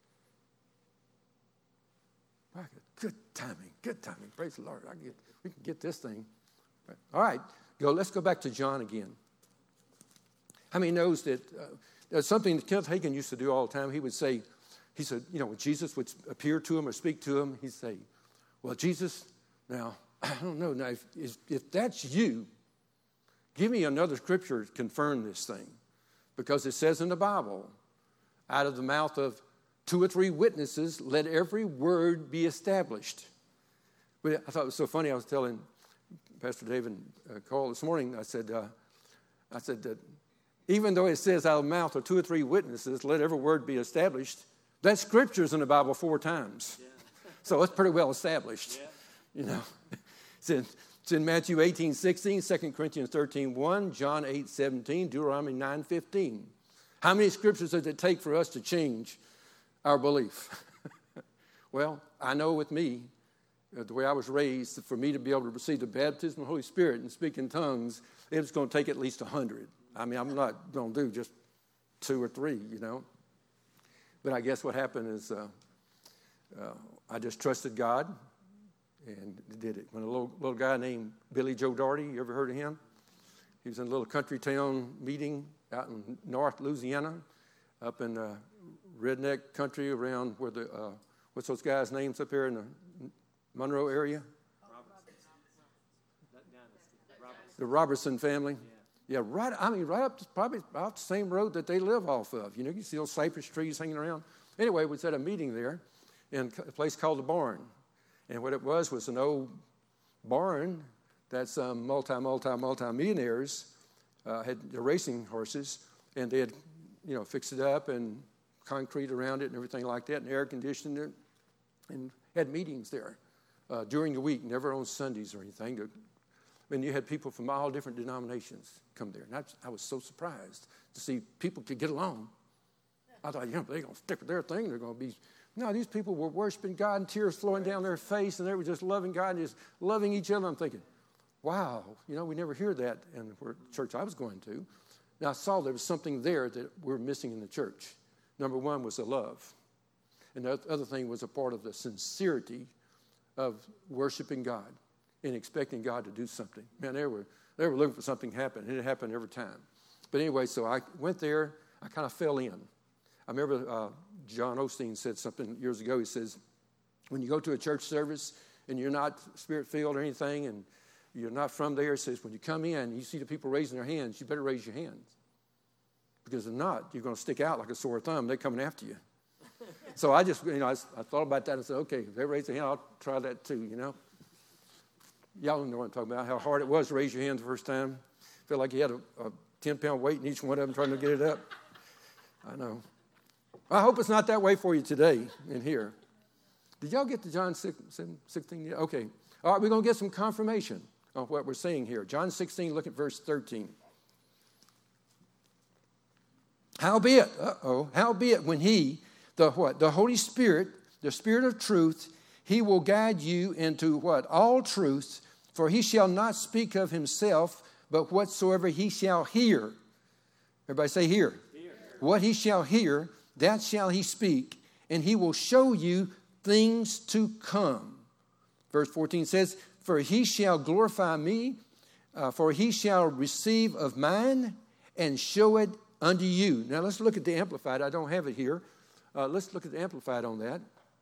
Wow, good timing. Good timing. Praise the Lord. I get, we can get this thing. All right. Go. Let's go back to John again. How many knows that uh, there's something that Kenneth Hagin used to do all the time? He would say, He said, you know, when Jesus would appear to him or speak to him, he'd say, well, Jesus, now, I don't know. Now, if, if, if that's you, give me another scripture to confirm this thing. Because it says in the Bible, out of the mouth of two or three witnesses, let every word be established. But I thought it was so funny. I was telling Pastor David uh, Cole this morning, I said, uh, I said that even though it says out of the mouth of two or three witnesses, let every word be established, that scripture's in the Bible four times. Yeah. So it's pretty well established. Yeah. You know, it's in, it's in Matthew eighteen sixteen, Second Corinthians thirteen one, John eight seventeen, Deuteronomy nine fifteen. How many scriptures does it take for us to change our belief? Well, I know with me, the way I was raised, for me to be able to receive the baptism of the Holy Spirit and speak in tongues, it was going to take at least a hundred. I mean, I'm not going to do just two or three, you know. But I guess what happened is uh, uh, I just trusted God and did it. When a little, little guy named Billy Joe Daugherty, you ever heard of him? He was in a little country town meeting out in North Louisiana, up in uh, redneck country around where the, uh, what's those guys' names up here in the Monroe area? Robertson. The Robertson family. Yeah. yeah, right. I mean, right up, probably about the same road that they live off of. You know, you see those cypress trees hanging around. Anyway, we was at a meeting there in a place called the Barn. And what it was was an old barn that some multi, multi, multi-millionaires uh, had the racing horses, and they had, you know, fixed it up and concrete around it and everything like that, and air conditioned it, and had meetings there uh, during the week, never on Sundays or anything. To, and you had people from all different denominations come there. And I, I was so surprised to see people could get along. I thought, you know, they're going to stick with their thing. They're going to be... No, these people were worshiping God and tears flowing down their face, and they were just loving God and just loving each other. I'm thinking, wow, you know, we never hear that in the church I was going to. Now, I saw there was something there that we're missing in the church. Number one was the love. And the other thing was a part of the sincerity of worshiping God and expecting God to do something. Man, they were, they were looking for something to happen, and it happened every time. But anyway, so I went there. I kind of fell in. I remember uh, John Osteen said something years ago. He says, when you go to a church service and you're not spirit-filled or anything and you're not from there, he says, when you come in and you see the people raising their hands, you better raise your hands. Because if not, you're going to stick out like a sore thumb. They're coming after you. So I just, you know, I, I thought about that and said, okay, if they raise their hand, I'll try that too, you know. Y'all know what I'm talking about, how hard it was to raise your hand the first time. Felt like you had a, a ten-pound weight in each one of them trying to get it up. I know. I hope it's not that way for you today in here. Did y'all get to John sixteen? Okay. All right, we're going to get some confirmation on what we're saying here. John sixteen, look at verse thirteen. Howbeit, uh-oh, howbeit when he, the what? The Holy Spirit, the Spirit of truth, he will guide you into what? All truth, for he shall not speak of himself, but whatsoever he shall hear. Everybody say hear. Hear. What he shall hear, that shall he speak, and he will show you things to come. Verse fourteen says, for he shall glorify me, uh, for he shall receive of mine and show it unto you. Now let's look at the Amplified. I don't have it here. Uh, let's look at the Amplified on that.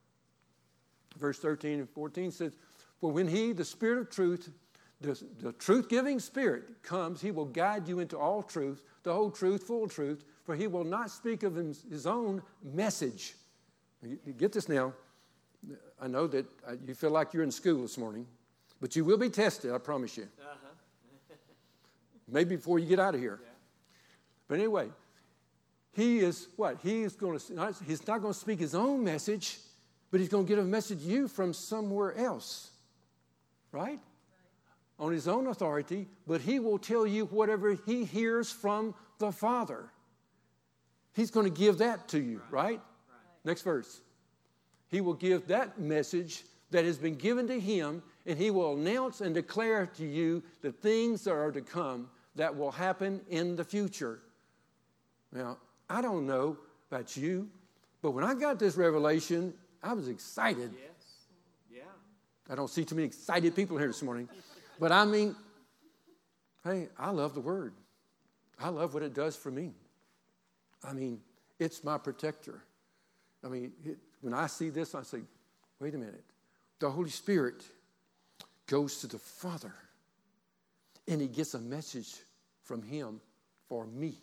Verse thirteen and fourteen says, for when he, the Spirit of truth, the, the truth-giving Spirit comes, he will guide you into all truth, the whole truth, full truth, for he will not speak of his own message. You get this now. I know that you feel like you're in school this morning, but you will be tested, I promise you. Uh-huh. Maybe before you get out of here. Yeah. But anyway, he is what? He is going to, he's not going to speak his own message, but he's going to get a message to you from somewhere else. Right? Right? On his own authority, but he will tell you whatever he hears from the Father. He's going to give that to you, right? right? Next verse. He will give that message that has been given to him, and he will announce and declare to you the things that are to come that will happen in the future. Now, I don't know about you, but when I got this revelation, I was excited. Yes. Yeah. I don't see too many excited people here this morning. But I mean, hey, I love the Word. I love what it does for me. I mean, it's my protector. I mean, it, when I see this, I say, wait a minute. The Holy Spirit goes to the Father, and he gets a message from him for me.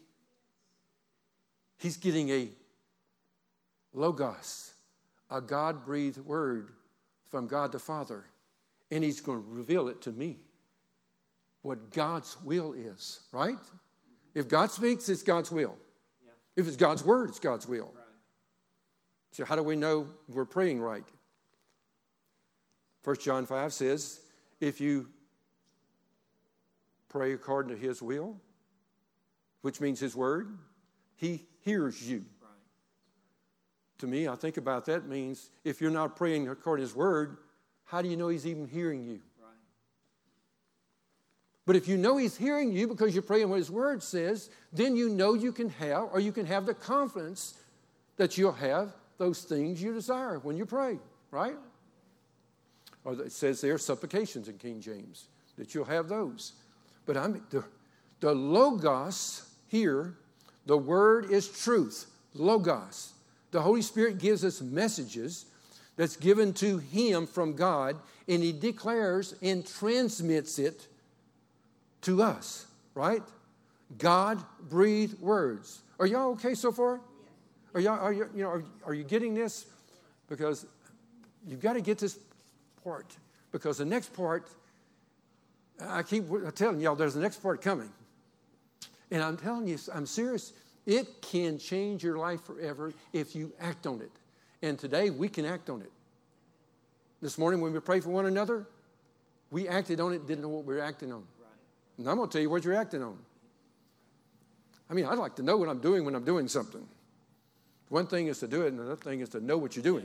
He's getting a logos, a God-breathed word from God the Father, and he's going to reveal it to me, what God's will is, right? If God speaks, it's God's will. Yeah. If it's God's word, it's God's will. Right. So how do we know we're praying right? First John five says, if you pray according to his will, which means his word, he hears you. Right. To me, I think about that means if you're not praying according to his word, how do you know he's even hearing you? Right. But if you know he's hearing you because you're praying what his word says, then you know you can have, or you can have the confidence that you'll have those things you desire when you pray, right? Or it says there, supplications in King James, that you'll have those. But I'm the, the Logos here, the word is truth, Logos. The Holy Spirit gives us messages that's given to him from God, and he declares and transmits it to us, right? God-breathed words. Are y'all okay so far? Are y'all, are you, you know, are, are you getting this? Because you've got to get this part. Because the next part, I keep telling y'all, there's the next part coming. And I'm telling you, I'm serious. It can change your life forever if you act on it. And today, we can act on it. This morning, when we pray for one another, we acted on it, didn't know what we were acting on. Right. And I'm going to tell you what you're acting on. I mean, I'd like to know what I'm doing when I'm doing something. One thing is to do it, and another thing is to know what you're doing.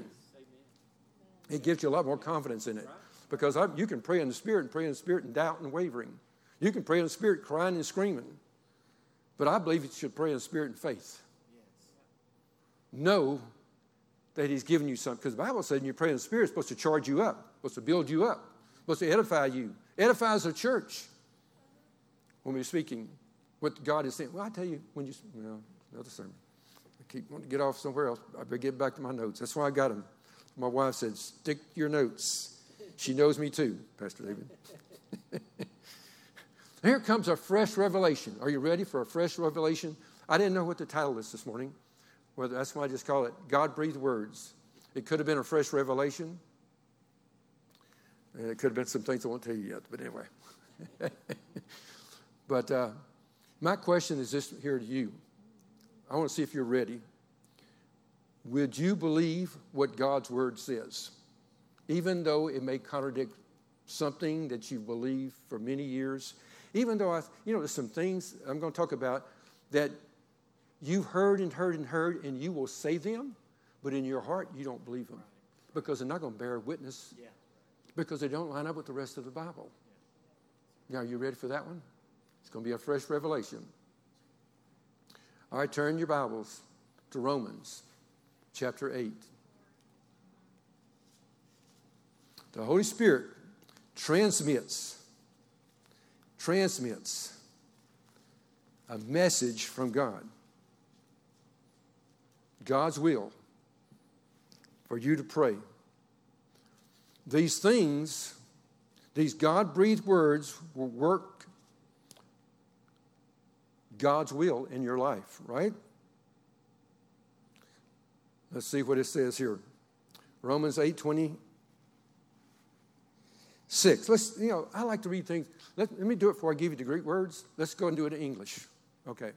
It gives you a lot more confidence in it. Because I, you can pray in the Spirit and pray in the Spirit and doubt and wavering. You can pray in the Spirit crying and screaming. But I believe you should pray in the Spirit and faith. Yes. Know that he's given you something. Because the Bible says when you pray in the Spirit, it's supposed to charge you up, supposed to build you up, supposed to edify you. Edifies the church. When we're speaking, what God is saying. Well, I tell you, when you, well, another sermon. I keep wanting to get off somewhere else. I better get back to my notes. That's why I got them. My wife said, stick to your notes. She knows me too, Pastor David. Here comes a fresh revelation. Are you ready for a fresh revelation? I didn't know what the title is this morning. Well, that's why I just call it God-breathed words. It could have been a fresh revelation. And it could have been some things I won't tell you yet, but anyway. But uh, my question is this here to you. I want to see if you're ready. Would you believe what God's word says? Even though it may contradict something that you believe for many years. Even though, I, you know, there's some things I'm going to talk about that you've heard and heard and heard, and you will say them, but in your heart, you don't believe them. Because they're not going to bear witness. Yeah. Because they don't line up with the rest of the Bible. Now, are you ready for that one? It's going to be a fresh revelation. All right, turn your Bibles to Romans chapter eight. The Holy Spirit transmits, transmits a message from God. God's will for you to pray. These things, these God-breathed words will work God's will in your life, right? Let's see what it says here. Romans eight twenty-six. Let's, you know, I like to read things. Let, let me do it before I give you the Greek words. Let's go and do it in English. Okay.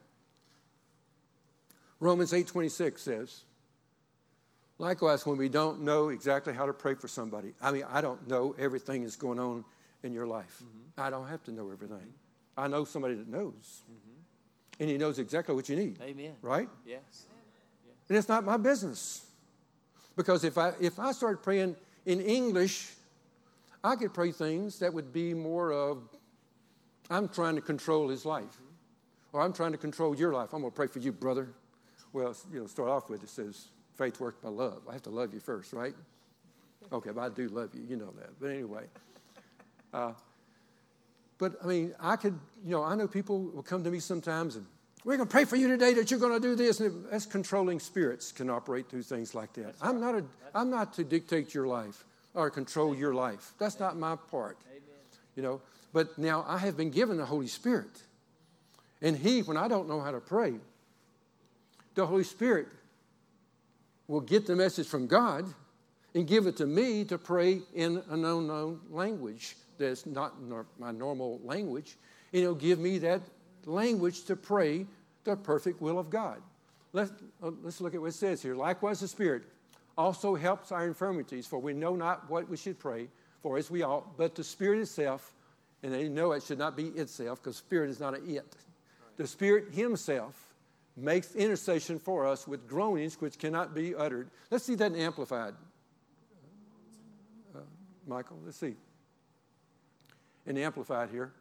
Romans eight twenty-six says, likewise, when we don't know exactly how to pray for somebody. I mean, I don't know everything that's going on in your life. Mm-hmm. I don't have to know everything. I know somebody that knows. Mm-hmm. And he knows exactly what you need. Amen. Right? Yes. And it's not my business. Because if I if I started praying in English, I could pray things that would be more of, I'm trying to control his life. Mm-hmm. Or I'm trying to control your life. I'm going to pray for you, brother. Well, you know, start off with, it says, faith works by love. I have to love you first, right? Okay, but I do love you. You know that. But anyway. Uh, But, I mean, I could, you know, I know people will come to me sometimes and, we're going to pray for you today that you're going to do this. And that's controlling spirits can operate through things like that. That's I'm right. not a, I'm not to dictate your life or control your life. That's Amen. Not my part. Amen. You know, but now I have been given the Holy Spirit. And he, when I don't know how to pray, the Holy Spirit will get the message from God and give it to me to pray in an unknown language that's not my normal language. And he'll give me that language to pray the perfect will of God. Let's, uh, let's look at what it says here. Likewise, the Spirit also helps our infirmities, for we know not what we should pray for as we ought, but the Spirit itself, and they know it should not be itself, because Spirit is not an it. Right. The Spirit himself makes intercession for us with groanings which cannot be uttered. Let's see that in Amplified. Uh, Michael, let's see. In Amplified here.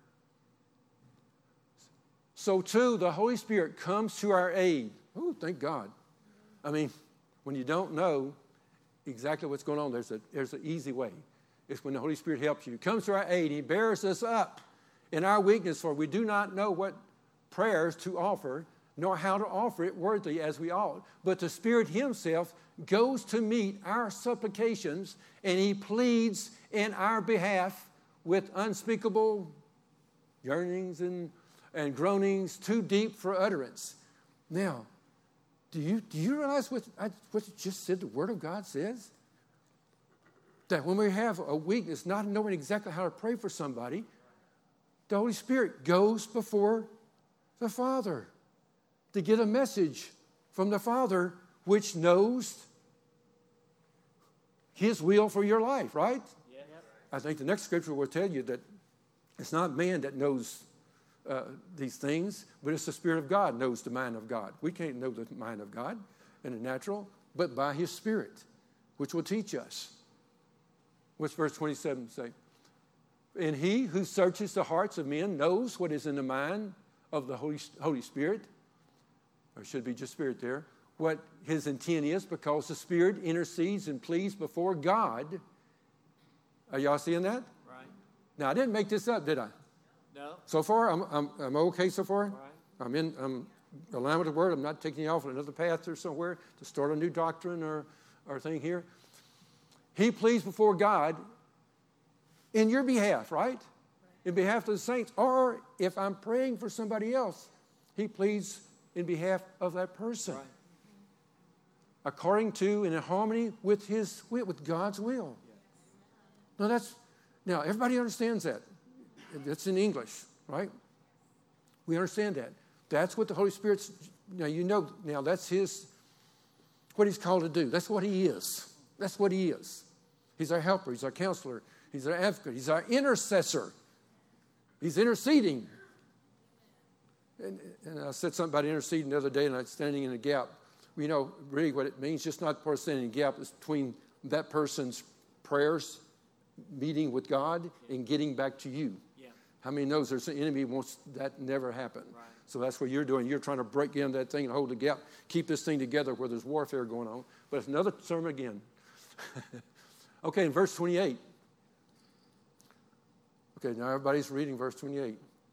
So too, the Holy Spirit comes to our aid. Oh, thank God. I mean, when you don't know exactly what's going on, there's a there's an easy way. It's when the Holy Spirit helps you. He comes to our aid. He bears us up in our weakness, for we do not know what prayers to offer, nor how to offer it worthily as we ought. But the Spirit himself goes to meet our supplications, and he pleads in our behalf with unspeakable yearnings and, and groanings too deep for utterance. Now, do you, do you realize what I what just said the Word of God says? That when we have a weakness, not knowing exactly how to pray for somebody, the Holy Spirit goes before the Father to get a message from the Father which knows his will for your life, right? Yeah. I think the next scripture will tell you that it's not man that knows uh, these things, but it's the Spirit of God knows the mind of God. We can't know the mind of God in the natural, but by his Spirit, which will teach us. What's verse twenty-seven say? And he who searches the hearts of men knows what is in the mind of the Holy, Holy Spirit, or should be just Spirit there, what his intent is, because the Spirit intercedes and pleads before God. Are y'all seeing that? Right. Now, I didn't make this up, did I? No. So far, I'm, I'm, I'm okay so far? Right. I'm in, I'm aligned with the Word. I'm not taking you off on another path or somewhere to start a new doctrine or, or thing here. He pleads before God in your behalf, right? In behalf of the saints. Or if I'm praying for somebody else, he pleads in behalf of that person. Right. According to and in harmony with his with God's will. Yes. Now that's now everybody understands that. It's in English, right? We understand that. That's what the Holy Spirit's now you know now that's his what he's called to do. That's what he is. That's what he is. He's our helper, he's our counselor, he's our advocate, he's our intercessor. He's interceding. And, and I said something about interceding the other day, and I'm standing in a gap. Well, you know, really what it means, just not for standing in a gap, is between that person's prayers, meeting with God, and getting back to you. Yeah. How many knows there's an enemy who wants that never happen? Right. So that's what you're doing. You're trying to break in that thing and hold the gap, keep this thing together where there's warfare going on. But it's another sermon again. Okay, in verse twenty-eight. Okay, now everybody's reading verse twenty-eight.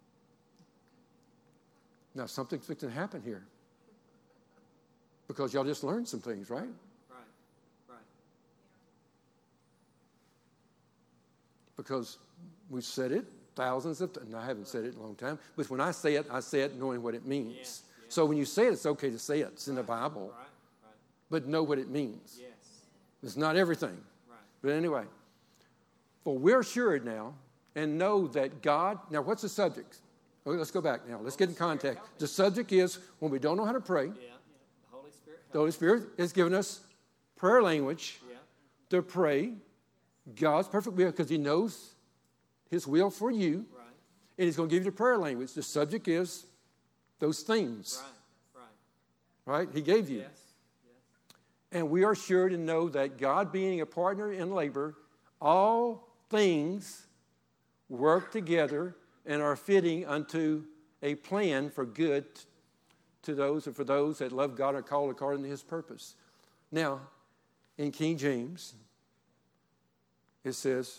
Now something's fixing to happen here. Because y'all just learned some things, right? Right. Right. Because we've said it thousands of times. No, I haven't said it in a long time. But when I say it, I say it knowing what it means. Yeah, yeah. So when you say it, it's okay to say it. It's in the Bible. Right. Right. But know what it means. Yes. It's not everything. Right. But anyway, for we're assured now and know that God, now what's the subject? Okay, let's go back now. Let's get in context. The subject is when we don't know how to pray, Yeah. Yeah. The Holy Spirit. the Holy Spirit has given us prayer language Yeah. to pray God's perfect will because he knows his will for you. Right. And he's going to give you the prayer language. The subject is those things, Right. Right. right? He gave you. Yes. Yes. And we are sure to know that God being a partner in labor, all things work together and are fitting unto a plan for good to those and for those that love God and are called according to his purpose. Now, in King James, it says,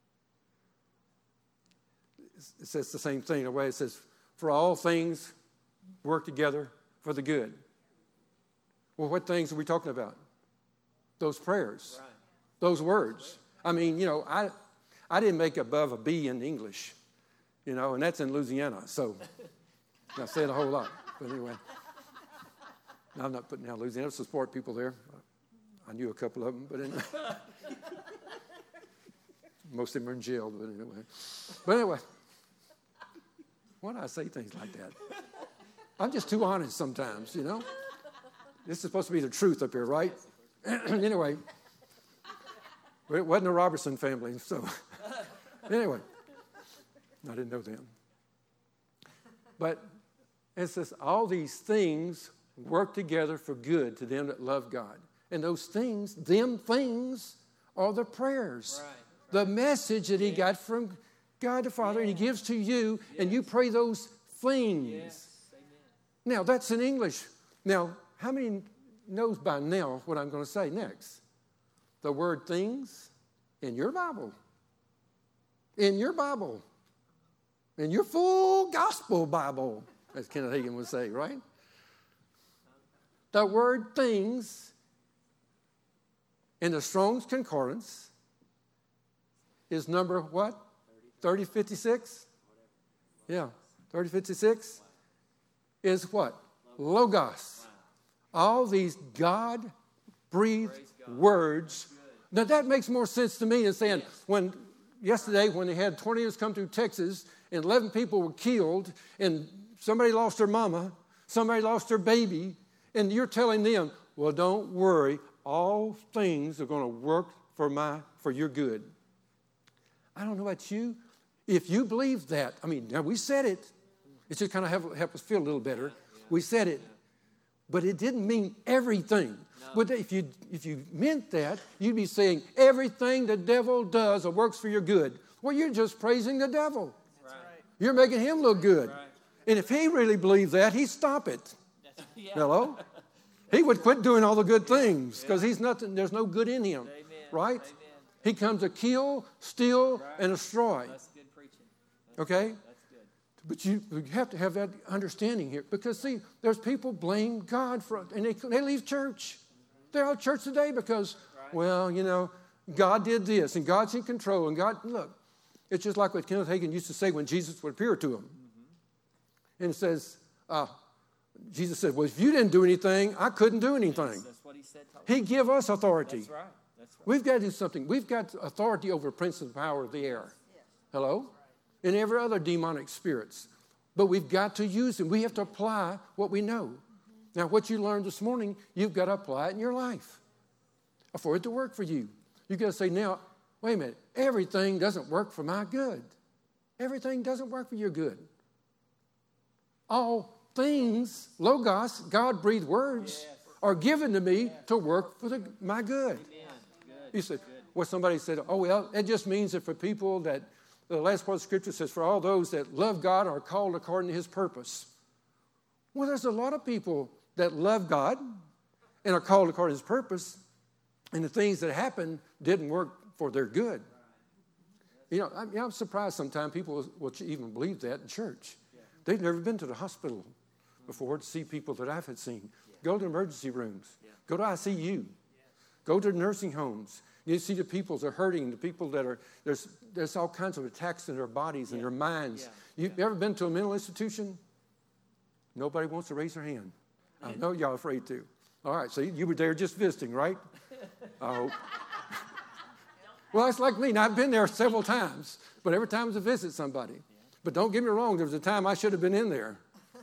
it says the same thing in a way. It says, for all things work together for the good. Well, what things are we talking about? Those prayers, Right. those words. I mean, you know, I I didn't make above a B in English, you know, and that's in Louisiana, so I said a whole lot. But anyway, now I'm not putting down Louisiana to support people there. I knew a couple of them, but anyway. Most of them are in jail, but anyway. But anyway. Why do I say things like that? I'm just too honest sometimes, you know. This is supposed to be the truth up here, right? Anyway, it wasn't a Robertson family, so anyway, I didn't know them. But it says all these things work together for good to them that love God. And those things, them things, are the prayers. Right, right. The message that he Yeah. got from God the Father, Yeah. and he gives to you, Yes. and you pray those things. Yes. Amen. Now, that's in English. Now, how many knows by now what I'm going to say next? The word things in your Bible. In your Bible. In your full gospel Bible, as Kenneth Hagin would say, right? The word things in the Strong's Concordance is number what? thirty fifty-six? Yeah, thirty fifty-six is what? Logos. All these God-breathed words. Now that makes more sense to me than saying when yesterday when they had tornadoes come through Texas and eleven people were killed and somebody lost their mama, somebody lost their baby, and you're telling them, well, don't worry, all things are going to work for my for your good. I don't know about you. If you believe that, I mean, now we said it. It should kind of help, help us feel a little better. We said it. But it didn't mean everything. No. But if you if you meant that, you'd be saying everything the devil does or works for your good. Well, you're just praising the devil. Right. You're making him look good. Right. And if he really believed that, he'd stop it. Yeah. Hello? He would quit doing all the good things because he's nothing. There's no good in him. Amen. Right? Amen. He comes to kill, steal, Right. and destroy. That's good preaching. That's Okay? Good. That's good. But you, you have to have that understanding here. Because, see, there's people blame God for it. And they, they leave church. They're out of church today because, Right. well, you know, God did this. And God's in control. And God, look, it's just like what Kenneth Hagin used to say when Jesus would appear to him. Mm-hmm. And it says, uh, Jesus said, well, if you didn't do anything, I couldn't do anything. Yes, that's what he said. To He give us authority. That's right. That's right. We've got to do something. We've got authority over the prince of the power of the air. Hello? And every other demonic spirits. But we've got to use them. We have to apply what we know. Now, what you learned this morning, you've got to apply it in your life for it to work for you. You've got to say, now, wait a minute. Everything doesn't work for my good. Everything doesn't work for your good. All things, logos, God-breathed words, Yes. are given to me to work for the, my good. Amen. Good. You said, well, somebody said, oh, well, it just means that for people that, the last part of the scripture says, for all those that love God are called according to his purpose. Well, there's a lot of people that love God and are called according to his purpose, and the things that happened didn't work for their good. You know, I'm, I'm surprised sometimes people will, will even believe that in church. They've never been to the hospital before to see people that I've had seen. Go to emergency rooms. Go to I C U. Go to nursing homes. You see the people that are hurting, the people that are, there's there's all kinds of attacks in their bodies and their minds. Yeah. You've ever been to a mental institution? Nobody wants to raise their hand. I know y'all are afraid to. All right, so you were there just visiting, right? I hope. Well, it's like me. Now, I've been there several times, but every time it's a visit somebody. But don't get me wrong, there was a time I should have been in there.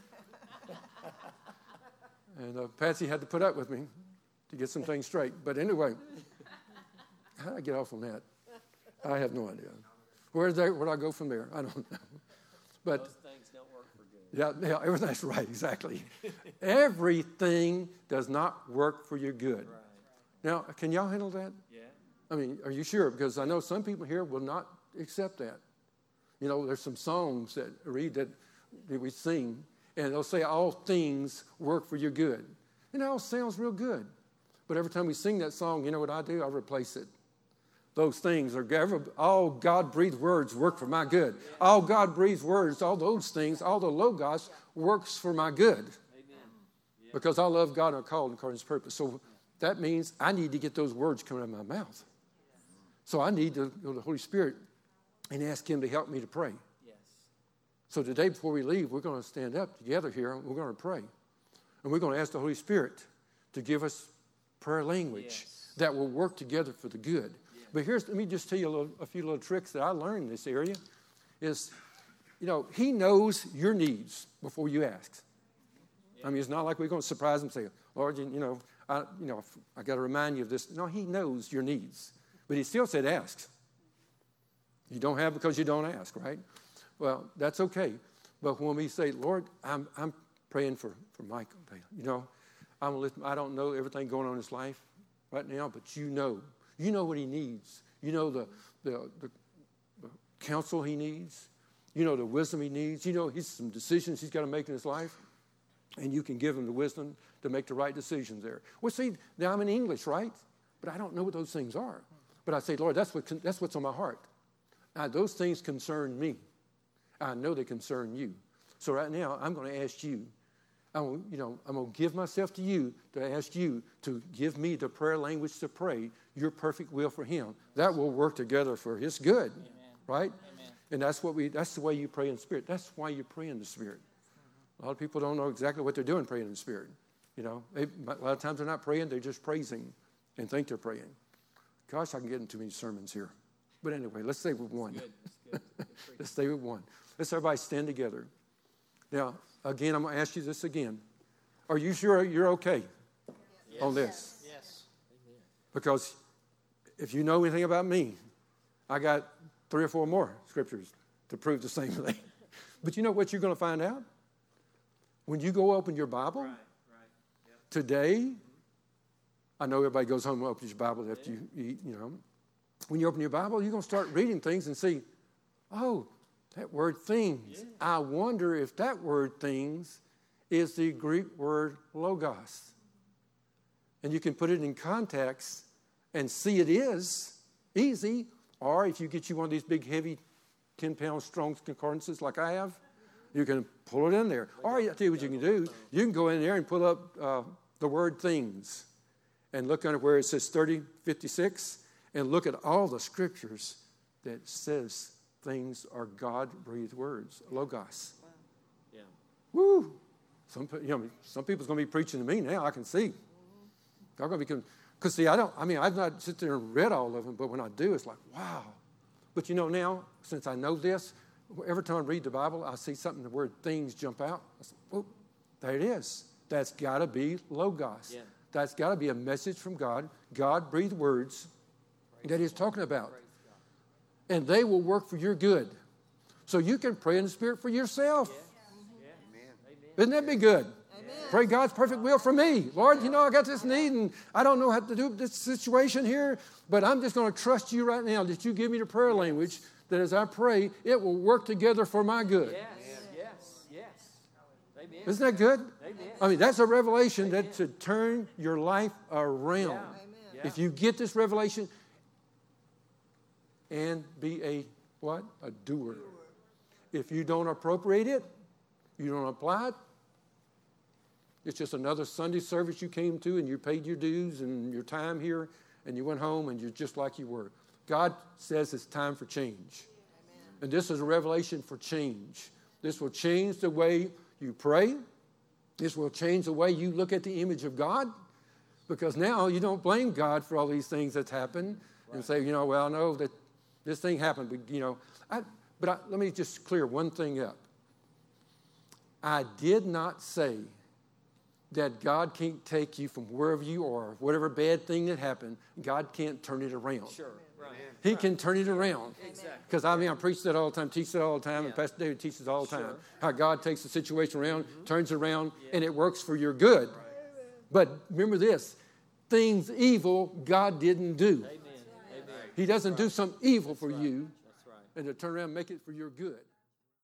And uh, Patsy had to put up with me to get some things straight. But anyway, how did I get off on that? I have no idea. Where's that? Where do I go from there? I don't know. But Those things don't work for good. yeah, yeah, everything's right, exactly. Everything does not work for your good. Right. Now, can y'all handle that? Yeah. I mean, are you sure? Because I know some people here will not accept that. You know, there's some songs that read that, that we sing, and they'll say all things work for your good. And it all sounds real good. But every time we sing that song, you know what I do? I replace it. Those things are, all God-breathed words work for my good. All God-breathed words, all those things, all the logos works for my good. Amen. Yeah. Because I love God and I'm called according to his purpose. So that means I need to get those words coming out of my mouth. So I need to go to the Holy Spirit and ask him to help me to pray. Yes. So today before we leave, we're going to stand up together here and we're going to pray. And we're going to ask the Holy Spirit to give us prayer language Yes. that will work together for the good. Yeah. But here's, let me just tell you a, little, a few little tricks that I learned in this area. Is you know, he knows your needs before you ask. I mean, it's not like we're going to surprise him and say, Lord, you, you know, I, you know, I got to remind you of this. No, he knows your needs. But he still said ask. You don't have because you don't ask, right? Well, that's okay. But when we say, Lord, I'm I'm praying for, for Michael, you know, I'm listening, I don't know everything going on in his life right now, but you know. You know what he needs. You know the, the, the, the counsel he needs. You know the wisdom he needs. You know he's some decisions he's got to make in his life. And you can give him the wisdom to make the right decisions there. Well, see, now I'm in English, right? But I don't know what those things are. But I say, Lord, that's what that's what's on my heart. Now, those things concern me. I know they concern you. So right now, I'm going to ask you. I'm, you know, I'm going to give myself to you to ask you to give me the prayer language to pray your perfect will for him. That will work together for his good, Amen. Right? Amen. And that's what we. That's the way you pray in the Spirit. That's why you pray in the Spirit. A lot of people don't know exactly what they're doing praying in the Spirit. You know, they, a lot of times they're not praying; they're just praising and think they're praying. Gosh, I can get into too many sermons here. But anyway, let's stay with one. Good. Good. Good. Let's stay with one. Let's everybody stand together. Now, again, I'm going to ask you this again. Are you sure you're okay yes. on this? Yes. Because if you know anything about me, I got three or four more scriptures to prove the same thing. But you know what you're going to find out? When you go open your Bible, right, right. Yep. Today, I know everybody goes home and opens your Bible after you eat, you know. When you open your Bible, you're going to start reading things and see, oh, that word things. Yeah. I wonder if that word things is the Greek word logos. And you can put it in context and see it is easy. Or if you get you one of these big, heavy, ten-pound Strong's concordances like I have, you can pull it in there. Or I'll tell you what you can do. You can go in there and pull up uh, the word things and look under where it says thirty fifty-six and look at all the scriptures that says things are God-breathed words, logos. Wow. Yeah. Woo! Some, you know, some people's going to be preaching to me now. I can see. They're going to be, because see, I don't. I mean, I've not sit there and read all of them, but when I do, it's like, wow. But you know, now since I know this, every time I read the Bible, I see something. The word things jump out. I say, oh, there it is. That's got to be logos. Yeah. That's got to be a message from God. God breathed words Praise that He's talking about. And they will work for your good. So you can pray in the Spirit for yourself. Yeah. Yeah. Isn't that be good? Amen. Pray God's perfect will for me. Lord, you know, I got this need and I don't know how to do this situation here, but I'm just going to trust you right now that you give me the prayer language that as I pray, it will work together for my good. Yes, yes, yes. Amen. Isn't that good? Amen. I mean, that's a revelation that should turn your life around. Yeah. Yeah. If you get this revelation and be a what? A doer. If you don't appropriate it, you don't apply it, it's just another Sunday service you came to and you paid your dues and your time here and you went home and you're just like you were. God says it's time for change. Amen. And this is a revelation for change. This will change the way you pray. This will change the way you look at the image of God, because now you don't blame God for all these things that's happened right. and say, you know, well, no, that this thing happened, but, you know, I, but I, let me just clear one thing up. I did not say that God can't take you from wherever you are, whatever bad thing that happened, God can't turn it around. Sure, right. He can turn it around. Exactly. Because, I mean, I preach that all the time, teach that all the time, Yeah. and Pastor David teaches all the time. Sure. How God takes the situation around, mm-hmm. turns it around, Yeah. and it works for your good. Right. But remember this, things evil God didn't do. Amen. Amen. He doesn't do some evil for right. you That's right. and to turn around and make it for your good.